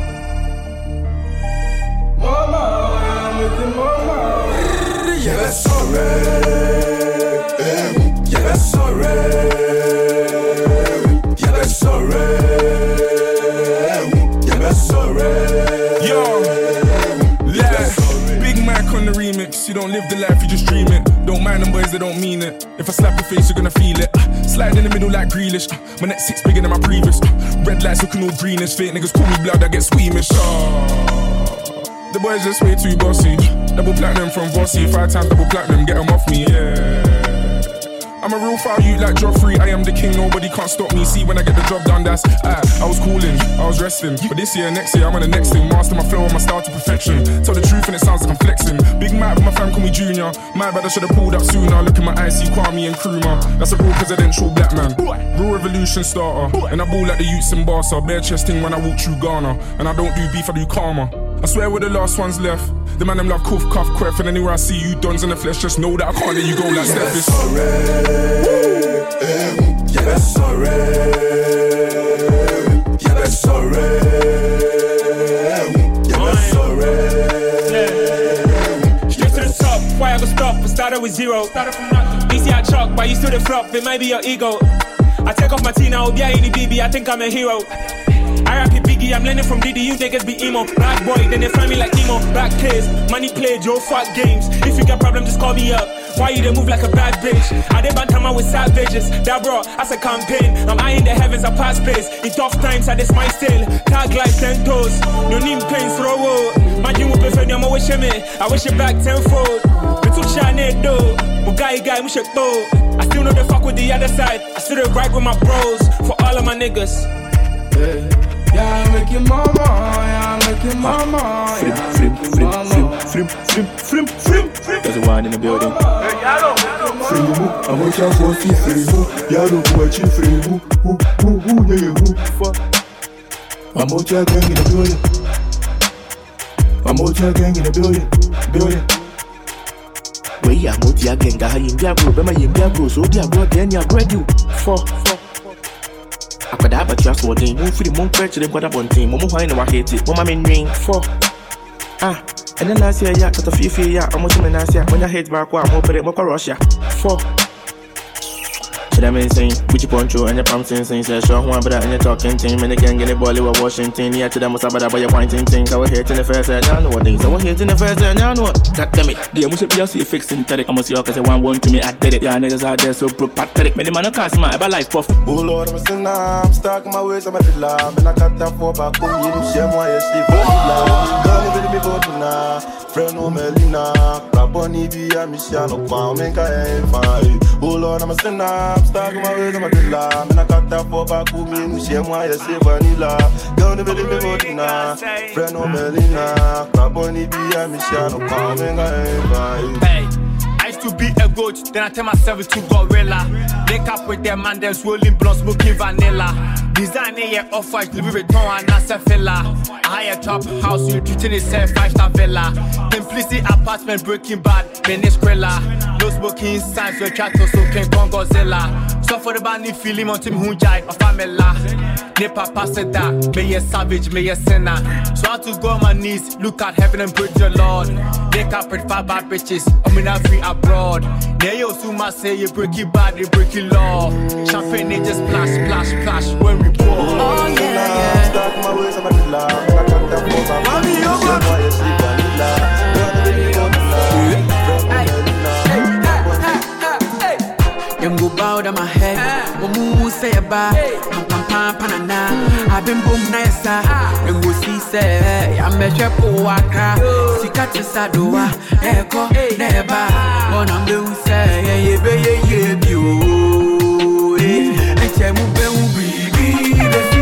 Mama, yeah, I'm making mama. Yeah, sorry. Yeah, sorry. Yeah, sorry. Yeah, sorry. Yo, Big Mac on the remix. You don't live the life, you just dream it. Don't mind them boys, they don't mean it. If I slap your face, you're gonna feel it. Slide in the middle like Grealish. My next six bigger than my previous. Red lights looking all greenish. Fake niggas call me blood, I get squeamish. The boys just way too bossy. Double platinum from Bossy. 5 times double platinum, get them off me, yeah. I'm a real foul youth like Joffrey. I am the king, nobody can't stop me. See when I get the job done, that's I was cooling, I was resting. But this year, next year, I'm on the next thing. Master my flow and my style to perfection. Tell the truth and it sounds like I'm flexing. Big Mac with my fam call me Junior. My bad, I should've pulled up sooner. Look in my eyes, see Kwame and Nkrumah. That's a real presidential black man. Real revolution starter. And I ball like the youths in Barca. Bare chest thing when I walk through Ghana. And I don't do beef, I do karma. I swear we're the last ones left. The man them love cuff, cuff, queff. And anywhere I see you dons in the flesh, just know that I can't let you go like Steph is. Yeah, sorry. Yeah, sorry. Yeah, sorry. Straight to the top, why I go stop? I started with zero. Started from nothing. Easy I chalk, but you still the flop. It might be your ego. I take off my tea now, be any BB. I think I'm a hero. I rap it Biggie, I'm learning from Diddy, you niggas be emo. Bad boy, then they find me like emo. Back players, money played, Joe fuck games. If you got problem, just call me up. Why you they move like a bad bitch? I did bantama with savages. That bro, that's a campaign. I'm eyeing the heavens, I pass space. In tough times, I this my still. Tag life 10 toes. No name pains, throw. My dream will prefer you, I wish me. I wish it back tenfold. Me too shiny though. Guy, me shake though. I still know the fuck with the other side. I still right with my bros. For all of my niggas. Yeah, I'm making mama, yeah, I'm making mama, yeah, I'm making mama. There's a one in the building. Frimu, I'm a chance for Frimu. Yaro, watch you, Frimu. Who, yeah, fuck. I'm out here gang in the building. I'm out here gang in the building. Wait, I'm out here gang, I am Diablo, but my Diablo, so Diablo, then you're ready for. I could have a trust for them. Move for the monk to the brother one team. Momo, I know I hate it. Mama, men ring for. And then last year, yeah, got a few, yeah, I'm watching last year. When I hate back, I'm open it, more Russia. 4. So that means saying, which you poncho and your pumpkin saying, say, show one, but and you're talking thing, man, again, get a ball, you Washington, yeah, to them, what's about your pointing thing. I was here in the first, I know what things, I was here in the first, I know what. God damn it, the music PLC fixing Teddy. I must see, because I want to me, I did it. Yeah, niggas out there so pathetic. Many man, I can't smile, I like puff. Oh Lord, I'm a sinner, I'm stuck in my ways, I'm at the lab, and I got that for back home, you know, share my sleep, don't even be voting now, friend, no Melina, Raboni, be Michelle, make I ain't fine. Oh Lord, I'm a sinner, I'm stuck in my ways, I'm at the lab, and I got that for back home, you know, share my sleep, vanilla, don't even be voting now, friend, no Melina, Raboni, be Michelle, make I ain't fine. Hey. I used to be a goat, then I tell myself to gorilla. Link up with them and then rolling blonde, smoking vanilla. Designing your off-white, Louis Vuitton and Nasa Fella. A higher top house, you treating itself 5-star villa. Simplicity apartment, Breaking Bad, Venezuela. No smoking signs, so chat to soaking Godzilla. So for the band, feeling on Tim Hunjai or Famela. Nepa pass it that, may a savage, may a sinner. So I had to go on my knees, look at heaven and pray to the Lord. They can't prefer bad bitches, I'm in a free abroad. They also must say you break it bad, you break it law. Champagne, they just splash, splash, splash when we pour. Oh yeah, yeah. Stuck my ways, I'm at the lab, and I got that for my mommy, you share my sleep, vanilla. Them go bow down my head, Momu say a bar, Pam Panana, I've been boom nice, them go see say, I'm a chepo waka, Sikati Sadoa, Echo, never, on I'm the say, ye be you, and Chamu Baby,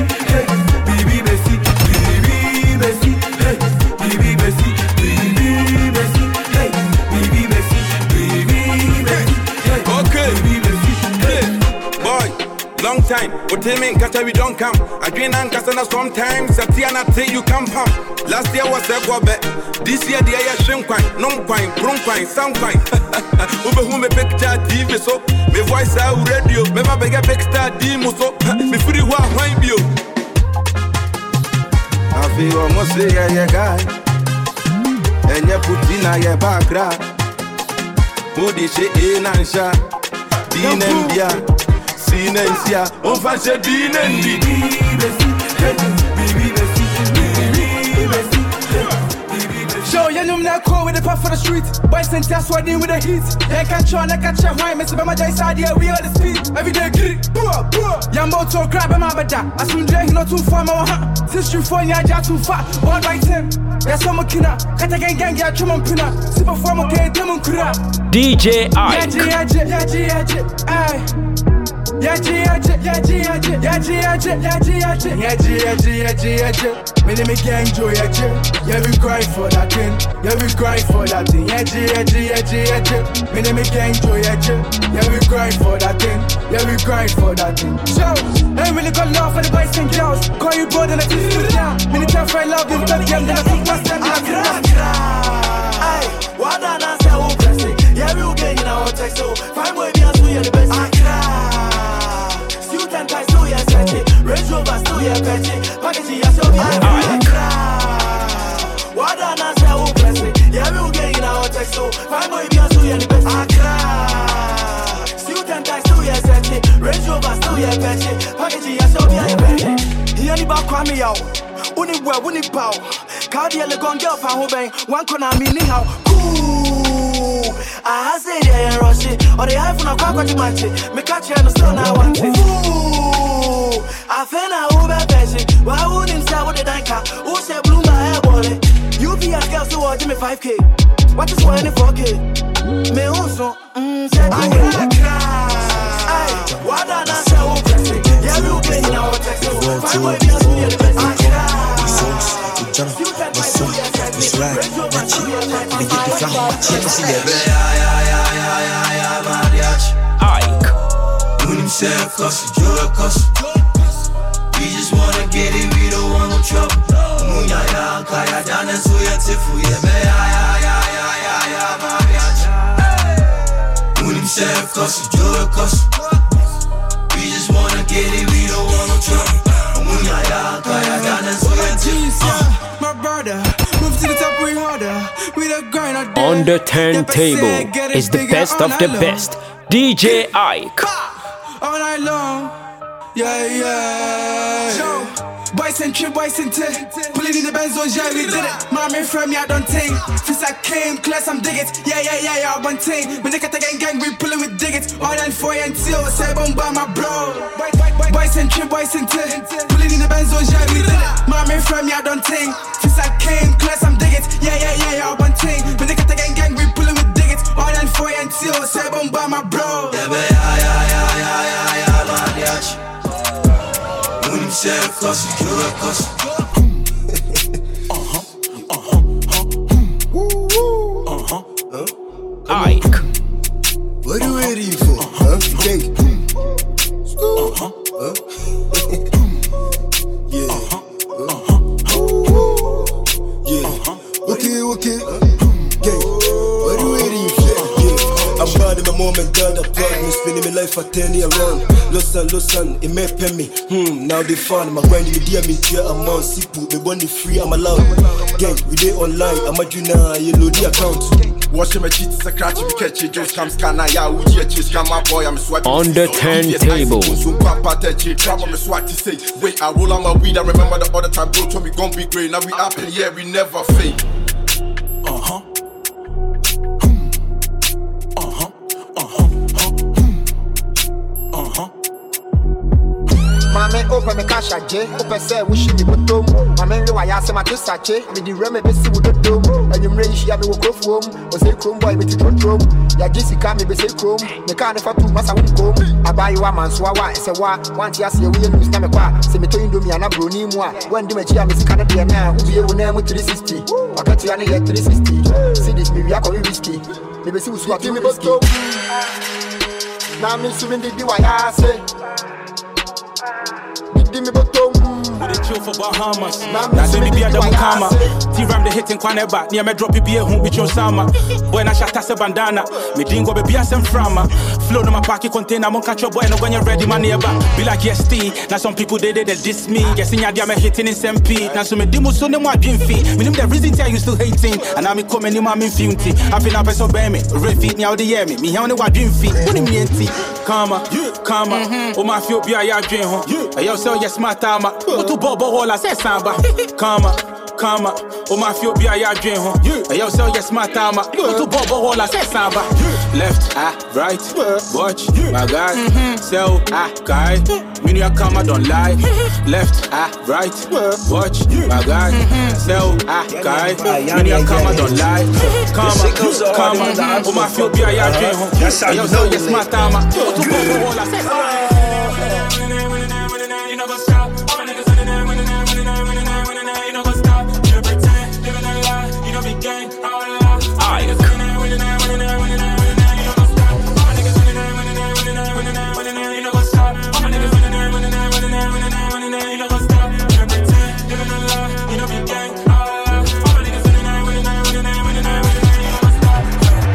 long time, but him in Kata we don't come. I green and Kasana sometimes, Satiana say you come pump. Last year was a go back. This year the air shrimp quine, non quine, bron quine, sound quine. Over whom a picture TV so, me voice out radio, me ma beg a picture demo so, me free one wine bio. I feel almost say yeah guy, and you put in your background. Body shit in and shot, Dean and Bia. Sinencia, on face dinendi. Show you know not cool with the puff for the street. Boys and that's why they with the heat. They can't try, they can't try. Why, Mr. Bama Jai side here, we all the speed. Every day, get it. Young motor grab him out of that. I soon drink not too far, my hat. Since you phone, you're too fat. One right him. That's what I'm kina. Cut again, gang, yeah, trim on pina. Super form, okay, demon kura. DJ I. Me name gang enjoy yeah we grind for that thing, yeah we grind for that thing, me name gang enjoy yeah we grind for that thing, yeah we grind for that thing. So, ain't really got love for the boys and girls. Call you brother like this is down. Me need to find love in that game, then I think my stand up. Aye, what I say I won't press it. Yeah we will get in our text so find way beyond so you're the best. I cry. Still 10 times still yeah set it. Range Rover still yeah patch it. Packaging yeah so I cry. What I say I won't press it. Yeah we will get in our text so find way beyond so you're the best. I cry. Still 10 times still yeah set it. Range Rover still yeah patch it. Packaging yeah so yeah. He only back me out. Uni boy, uni pow. Cardia le gon girl fan ho bang. One corner me ni how. Cool. I say yeah rush it. Or the iPhone a quack to match it. Me catch you no still now want it. Ooh. I feel now who be patient. Why wouldn't say what the danka? Who say blue my hair wallet? UPS girl so watch me 5K. What is 24K? Me also say I cry. Aye. What I say who press it? Yeah we okay now text. Find way me as me the best. I cry. It's right, that's it. They get the flower, check it. Ike. When himself cost you cost. We just wanna get it, we don't want no trouble. Munyaya, kaya dana suya tifu When himself cost you cost. We just wanna get it, we don't want no trouble. Munyaya, kaya dana suya tifu. My brother, move to the top way harder. On the turntable is the best of the best. DJ Ike. All night long. Yeah. Boys and trip, boys and tip. Pulling in the Benzos, yeah, we did it. Mommy from me, I don't think. Since I came, class, I'm dig it. Yeah, one thing. When they get the gang, we pulling with diggits. All and 4 and 2, say bomb by my bro. Boys and trip, boys and tip. Pulling in the Benzos, yeah, we did it. Mommy from me, I don't think. Since I came, class, I'm dig it. Yeah, one thing. When they get the gang, we pulling with diggits. All and 4 and 2, say bomb by my bro. Ike. What are you waiting for? Think. Okay. Gang. What are you waiting for? I'm bad in my moment, God applaud me. Spending my life for 10 years around. Listen, it may pay me. Now they found my grind in the DM in tier. I'm on Sipu, me money free, I'm allowed. Gang, we day online, I'm a junior, you load the account. Watching my cheats, a cratch, we catch it, just comes canna, yeah, we just come my boy, I'm swiping. On the turntable. So papa, trouble me swat to say. Wait, I roll on my weed, I remember the other time, bro, told me gon' be great. Now we up in here, we never fake. Mame open me cash aje, open say wish me bottom. Mame we wire say my to sache, me di reme be si with the dome. And you mre ishi ya me wo krofom, o say chrome boy me ti trotrom. Ya jisika me be say chrome, me ka ne fa tu masa won kom. Abayi wa manso wa e say wa, want ya say we lose na me kwa. Say me to indomie ana bro ni mu a, when di me chi ya me sika na de na, ubi e wo na mu 360. Wakati ya ne 360. See this me we akọ risky. Me be si usu ati me bottom. Na me su ndi di wire say. Me bottom. We dey chill for Bahamas. Now say me be a double karma. T-Ram the hitting kwane back. Near me drop it be a home with your sama. Boy na shata se bandana. Me dingo be a sem frama. Flow no my pocket container. Mon catch your boy no when you ready my neighbor. Be like yes T. Now some people they diss me. Guessing ya dia me hitting in SMP. Now so me demo so no more dream fee. Me name the reason tell you still hating. And now me come any man me funty. I feel up so bear me. Refit me out the year me. Me only one dream fee. What me enti? Karma. Oh my feel be a ya dream home. Yo so yes my time. What to bobo hola say samba. Karma. Oh my feel be a ya dream home. Yo so yes my time. What to bobo hola say samba. Left, right, watch, my guy. Sell, guy. When you come, I don't lie. Left, right, watch, my guy. Sell, guy. When you come, I don't lie. Karma. Oh my feel be a ya dream home. Yo so yes my time. What to bobo hola say samba. You never stop. All my niggas running there, you know what's stop. You pretend, living a lie. You know me gang, all a lie. All niggas running there, you know what's stop. All my niggas running there, you know what's stop. All my niggas running there, you know what's stop. You pretend, living a lie. You know me gang, all a lie. All my niggas running there, you know what's stop.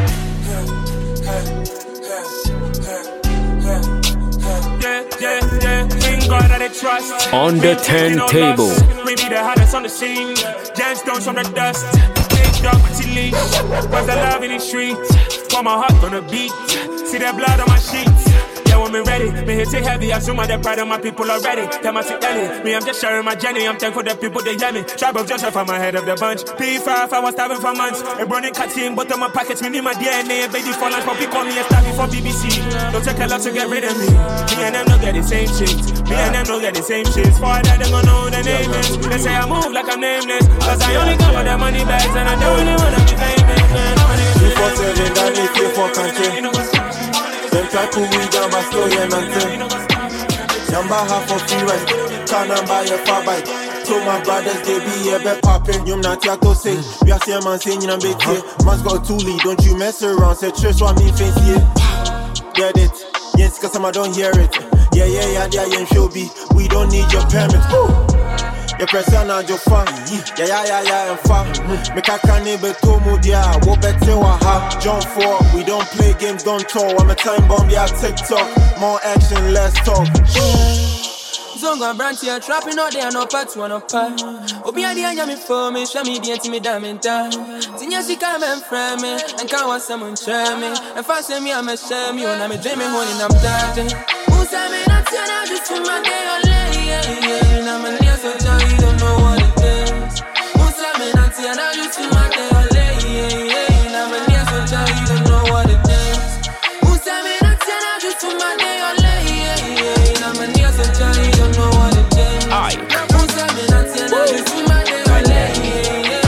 God that I trust. On the turntable. We be the hottest on the scene. Gemstones from the dust. Big dog with leash. Was the love in the streets. Pour my heart on the beat. See that blood on my sheets. Yeah, when me ready, me hit it heavy. I assume I'm the pride of my people already. Tell my sick Ellie, me I'm just sharing my journey. I'm thankful that people they hear me. Tribe of Joshua from my head of the bunch. P5, I was starving for months. A burning cat team, but on my pockets, me need my DNA. Baby for lunch, people call me a star before BBC. Don't take a lot to get rid of me. Me and them don't get the same shit. Me and them don't get the same shit. For that, they gon' know the name is. They say I move like I'm nameless. Cause I only come with the money bags and I don't really wanna be famous. Before telling that they pay for country. Them try to weed down my story and nothing. Number half of free rent. Can't buy a far bike. Told my brothers they be a bit poppin'. You not here to say. We are saying man saying you know big here. Man's got too lead. Don't you mess around. Say church what me face here. Get it. Yes, cause I don't hear it. Yeah, show be. We don't need your permit. Your person and your fan. Yeah, and far. Make a cannibal to Mudia. Wo better ha. John 4. We don't play games, don't talk. I'm a time bomb, yeah, TikTok. More action, less talk. Zonga branch here, trapping out there, no part one up. Obi adi anya me for me, show me the intimidamenta. Tinya she come and frame me, and can't want someone try me. And fast me, I'm a shame you, and I'm a dreaming holding up that. Who say me not tell just to my day or lay, and I'm a near so tell you don't know what it is. Who say me not tell just to my day or lay, and I'm a near so tell you don't know what it is. Who say me not tell just to my day or lay, and I'm a near so tell you don't know what it is. Who say me not tell just to my day or lay,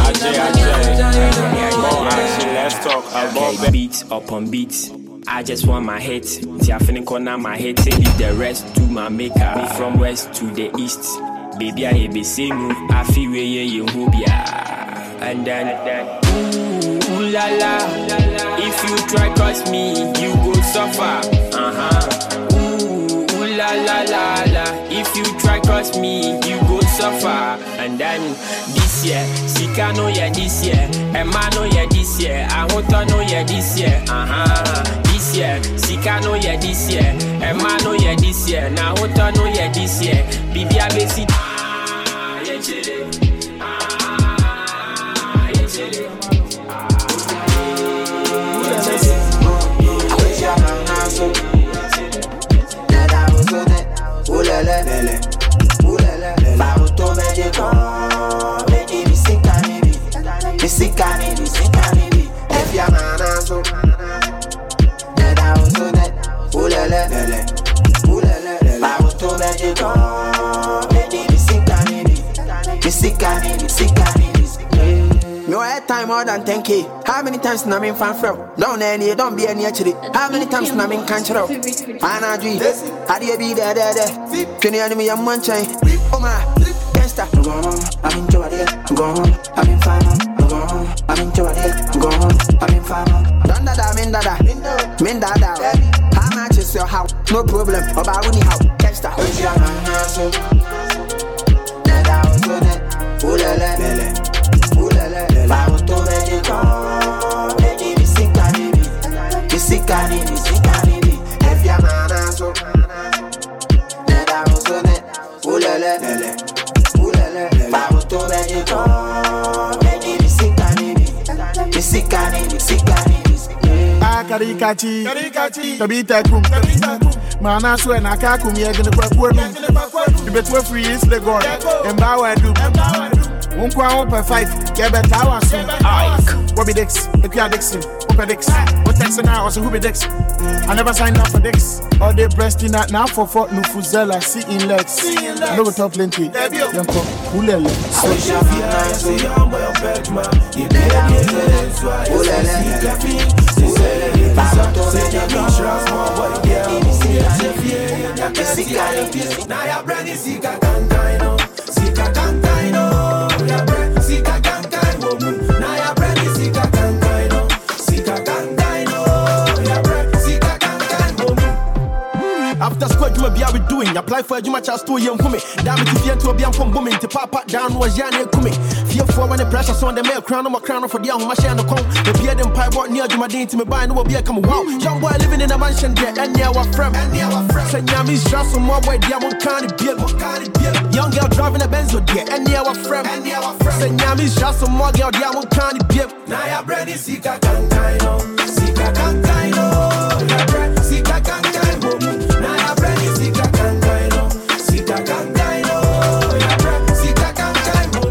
let's talk about beats upon beats. I just want my hit. See, I finna corner my hit. Leave the rest to my maker. Me from west to the east. Baby, I be same move. I feel where you and then ooh la la. If you try cross me, you go suffer. Ooh la la la la. If you try cross me, you go suffer. And then this year, Sika no yeah this year, Emma no yeah this year, Ahota no yeah this year. This year, Sika no yeah this year, Emma no yeah this year, Ahota no yeah this year. Bibi abesi. Me want time more than 10K. How many times na me fan from? Don't any, don't be any actually. How many times na me can't show? Ana dream. How do you be there? Can you enemy a manchain? Oh my, gangsta. I'm in Jordan. I'm in farmer. I'm in Jordan. I'm in farmer. Don't dada, min dada. How much is your house? No problem. About when you have gangsta. Karikachi, Tabita Kum, Mana Swen, Akakum, Yagan, the you bet what free is the god, and Bow and do. One crown per 5, get better hours. Bobby Dix, Equia Dixon, Opa Dix, what Texan hours, who be Dix. I never signed up for Dix. All day breast in that now for Fort Nufuzella, see in legs. No top plenty. Yanko, Ulele. So after squad, you may be doing. Apply for a Juma Charles to young woman. Damn it, if you to be from booming, to papa down was Yanni coming. Fear for when the pressure on the male crown, for the young machine on the beard and pie bought near Juma Dean to me buy no be a come wow. Young boy living in a mansion there, and near our friend, Say Yami's just some more boy, Diamond County Bill. Young girl driving a Benzo there, and near our friend, Say Yami's just some more girl, Diamond County Bill. Naya Brandy, Sika Kankaino, Sika Kankaino, Sika Kankaino. Naya Brandy, Sika Kankaino, Sika Kankaino, Sika Kankaino.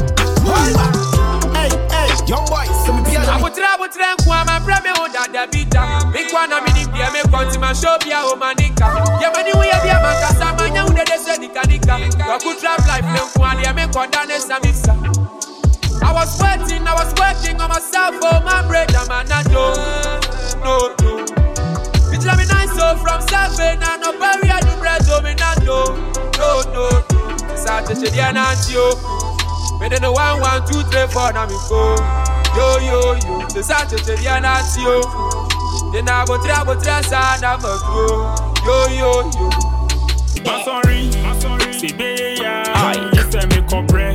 Hey, young boy, some piano. I would try my brother on that bita. Make one of me, me come to my show, be a womanica. Yeah, money we have, yeah, man, cause I'm a young, they say, Nika. I could trap life, no one, yeah, me come down and samisa. I was working on myself, oh, my brother, man, no. It's like me nice, so from 7, and no barrier, the bread, oh, me not no. Saturday, yeah, not you. Me then the 1, 1, 2, 3, 4, now me go. Yo. The Saturday, yeah, not you. Then I go try, side, I'm a go. Yo. Masori, c'est bien, c'est me comprend.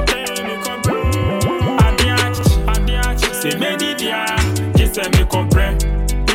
C'est Medidia, c'est me comprend.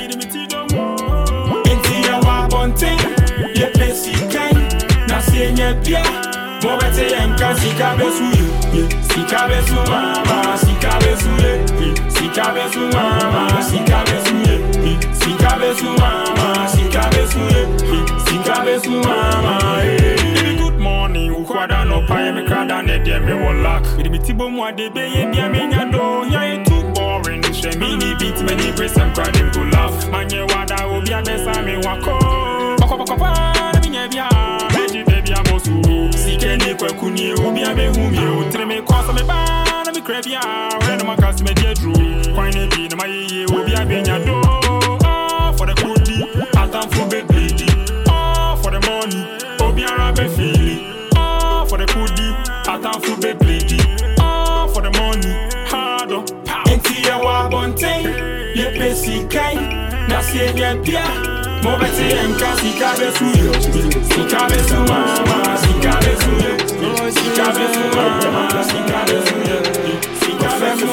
Inti ya wabonte, ye pesi kai. Na sienye pia. Mo bete yenka sika besu ye. Sika besu mama, sika besu ye. Sika besu mama, sika besu ye. Sika besu mama, sika besu ye. Sika besu mama. Good morning, ukwada no pa me krada ne de me wolak. With me tibo mo de be ye bia me nyado. Ya too boring. She mini beat many brace and crowd go laugh. Manye wada obi abesa me wako. Bako pa me nya bia. Beji baby amosu. Sike ni kwekuni obi abehumi o. Tre me kwasa me ba na me krabia. When my cast me dey drew. Kwine bi na my ye obi abenya do. For the goodie, I time for big lady. For the money, obi arabe feeling. For the goodie, I time for big lady. For the money, hard on. Enti ya wa bonte, ye pesi kai. Na se ye pia, mo bete enka sika besu yo. Sika besu mama, sika besu yo. Sika besu mama, sika besu yo. Sika besu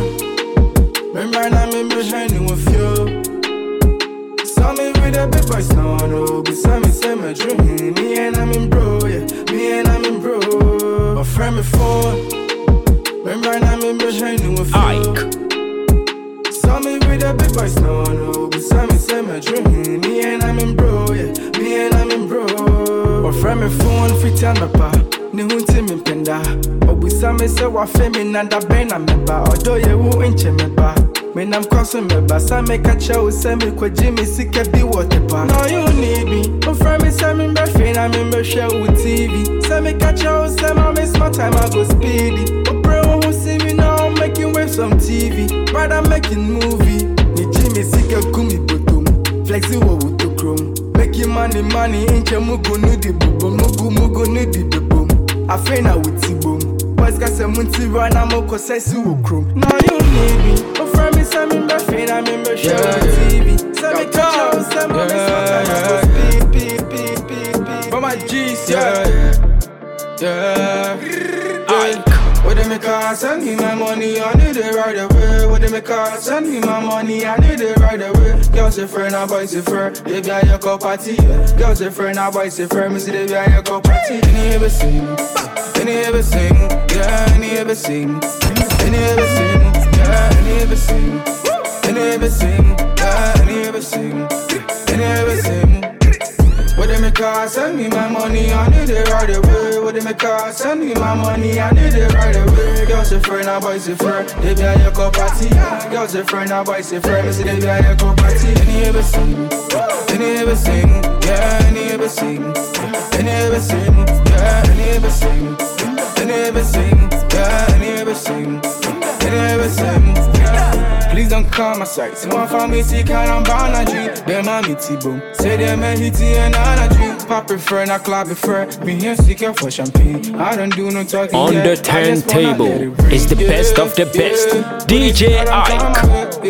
phone. Remember now me behind with you. Saw me with a big boys now I know. Beside me say my dream. Me and I'm in bro, yeah. Me and I'm in bro. My friend me phone. Remember now me behind with you. Saw me with a big boys now I know. Beside me say my dream. Me and I'm in bro, yeah. Me and I'm in bro. My friend me phone fit on my pa. Ni hunti me penda. Obisa me say wa fe me nanda bena me ba. Odo ye wu inche me ba. Me nam crossing me ba. Sa me catch you say me kwa Jimmy sika bi water pa. Now you need me. My friend me say me be free na me be share with TV. Say me catch you say me miss my time I go speedy. But bro who see me now I'm making waves on TV. Brother making movie. Ni Jimmy sika kumi bottom. Flexi wo wuto chrome. Making money inche mugo nudi bobo. Mugo nudi bobo. I feel now with T-boom. Boys got some munti run, I'm a cosesi chrome. Now you need me. Oh, friend me, say me be free, I'm in the show TV. Say me catch you, say me miss my time, I go speed. But my G's, yeah. What they make her send me my money, I need it right away. What they make her send me my money, I need it right away. Girls say friend, and boys say friend. They be at your cup party. Girls say friend, and boys say friend. Me say they be at your cup party. Any ever sing, any ever sing, yeah. Any ever sing, any ever sing, yeah. Any ever sing, any ever sing, yeah. Any ever sing, any ever sing. What they make her send me my money, I need it right away. What they make her send me my money, I need it right away. Girls say friend, and boys say friend. They be at your cup party. Girls say friend, and boys say friend. Me say they be at your cup party. Any ever sing, any ever sing, yeah. Any ever sing, any ever sing, yeah. Any ever sing, any ever sing, yeah. Any ever sing, any ever sing, yeah. Please don't call my side. See one for me, see can I'm bound a dream. Them a me T-boom. Say them a hitty and on a dream. Pop prefer, not club prefer. Me here seeking for champagne. I don't do no talking. On the turntable is the best of the best. DJ Ike.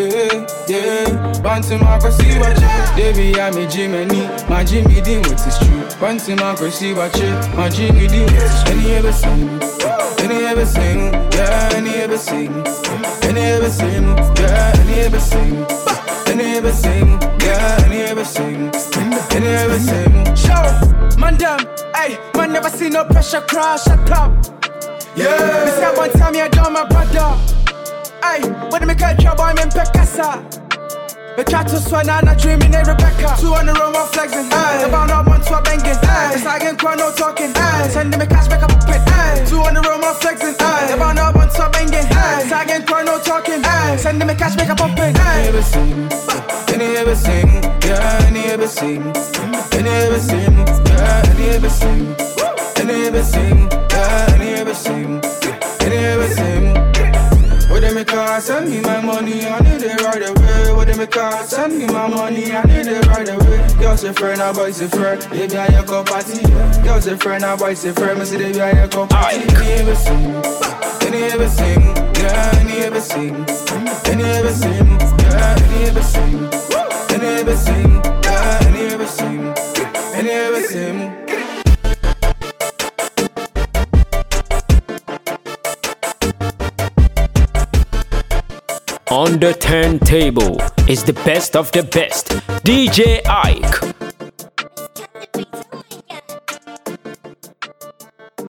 Yeah. Bantu Marco see what you. Baby I'm a Jimmy. My Jimmy Dean with his true. Bantu Marco see what you. My Jimmy Dean with his true. Any ever sing? Any ever sing? Yeah. Any ever sing? Any ever sing? Yeah. Any ever sing? Any ever sing? Yeah. Any ever sing? Any ever sing? Show man damn. Hey, man never see no pressure crash. Shut up. Yeah. Me say one time I done my brother. Hey, when me catch your boy, me Pekasa. Me try to swan and I dream in Rebecca. 200 round one flexing. Hey, about up one swap banging. Hey, it's like cry no talking. Hey, send me cash back up a pit. Hey, 200 round one flexing. Hey, about up one swap banging. Hey, it's like cry no talking. Hey, send me cash back up a pit. Hey, ever sing? Any ever sing? Yeah, any ever sing? Any ever sing? Yeah, any ever sing? Any ever sing? Yeah, any ever sing? Any ever sing? What they make her send me my money, I need it right away. What they make her send me my money, I need it right away. Girls say friend, and boys say friend. They be at your cup party. Girls say friend, and boys say friend. Me say they be at your cup party. Any ever sing? Any ever sing? Yeah, any ever sing? Any ever sing? Yeah, any ever sing? Any ever sing? Yeah, any ever sing? Any ever sing? On the turntable is the best of the best. DJ Ike.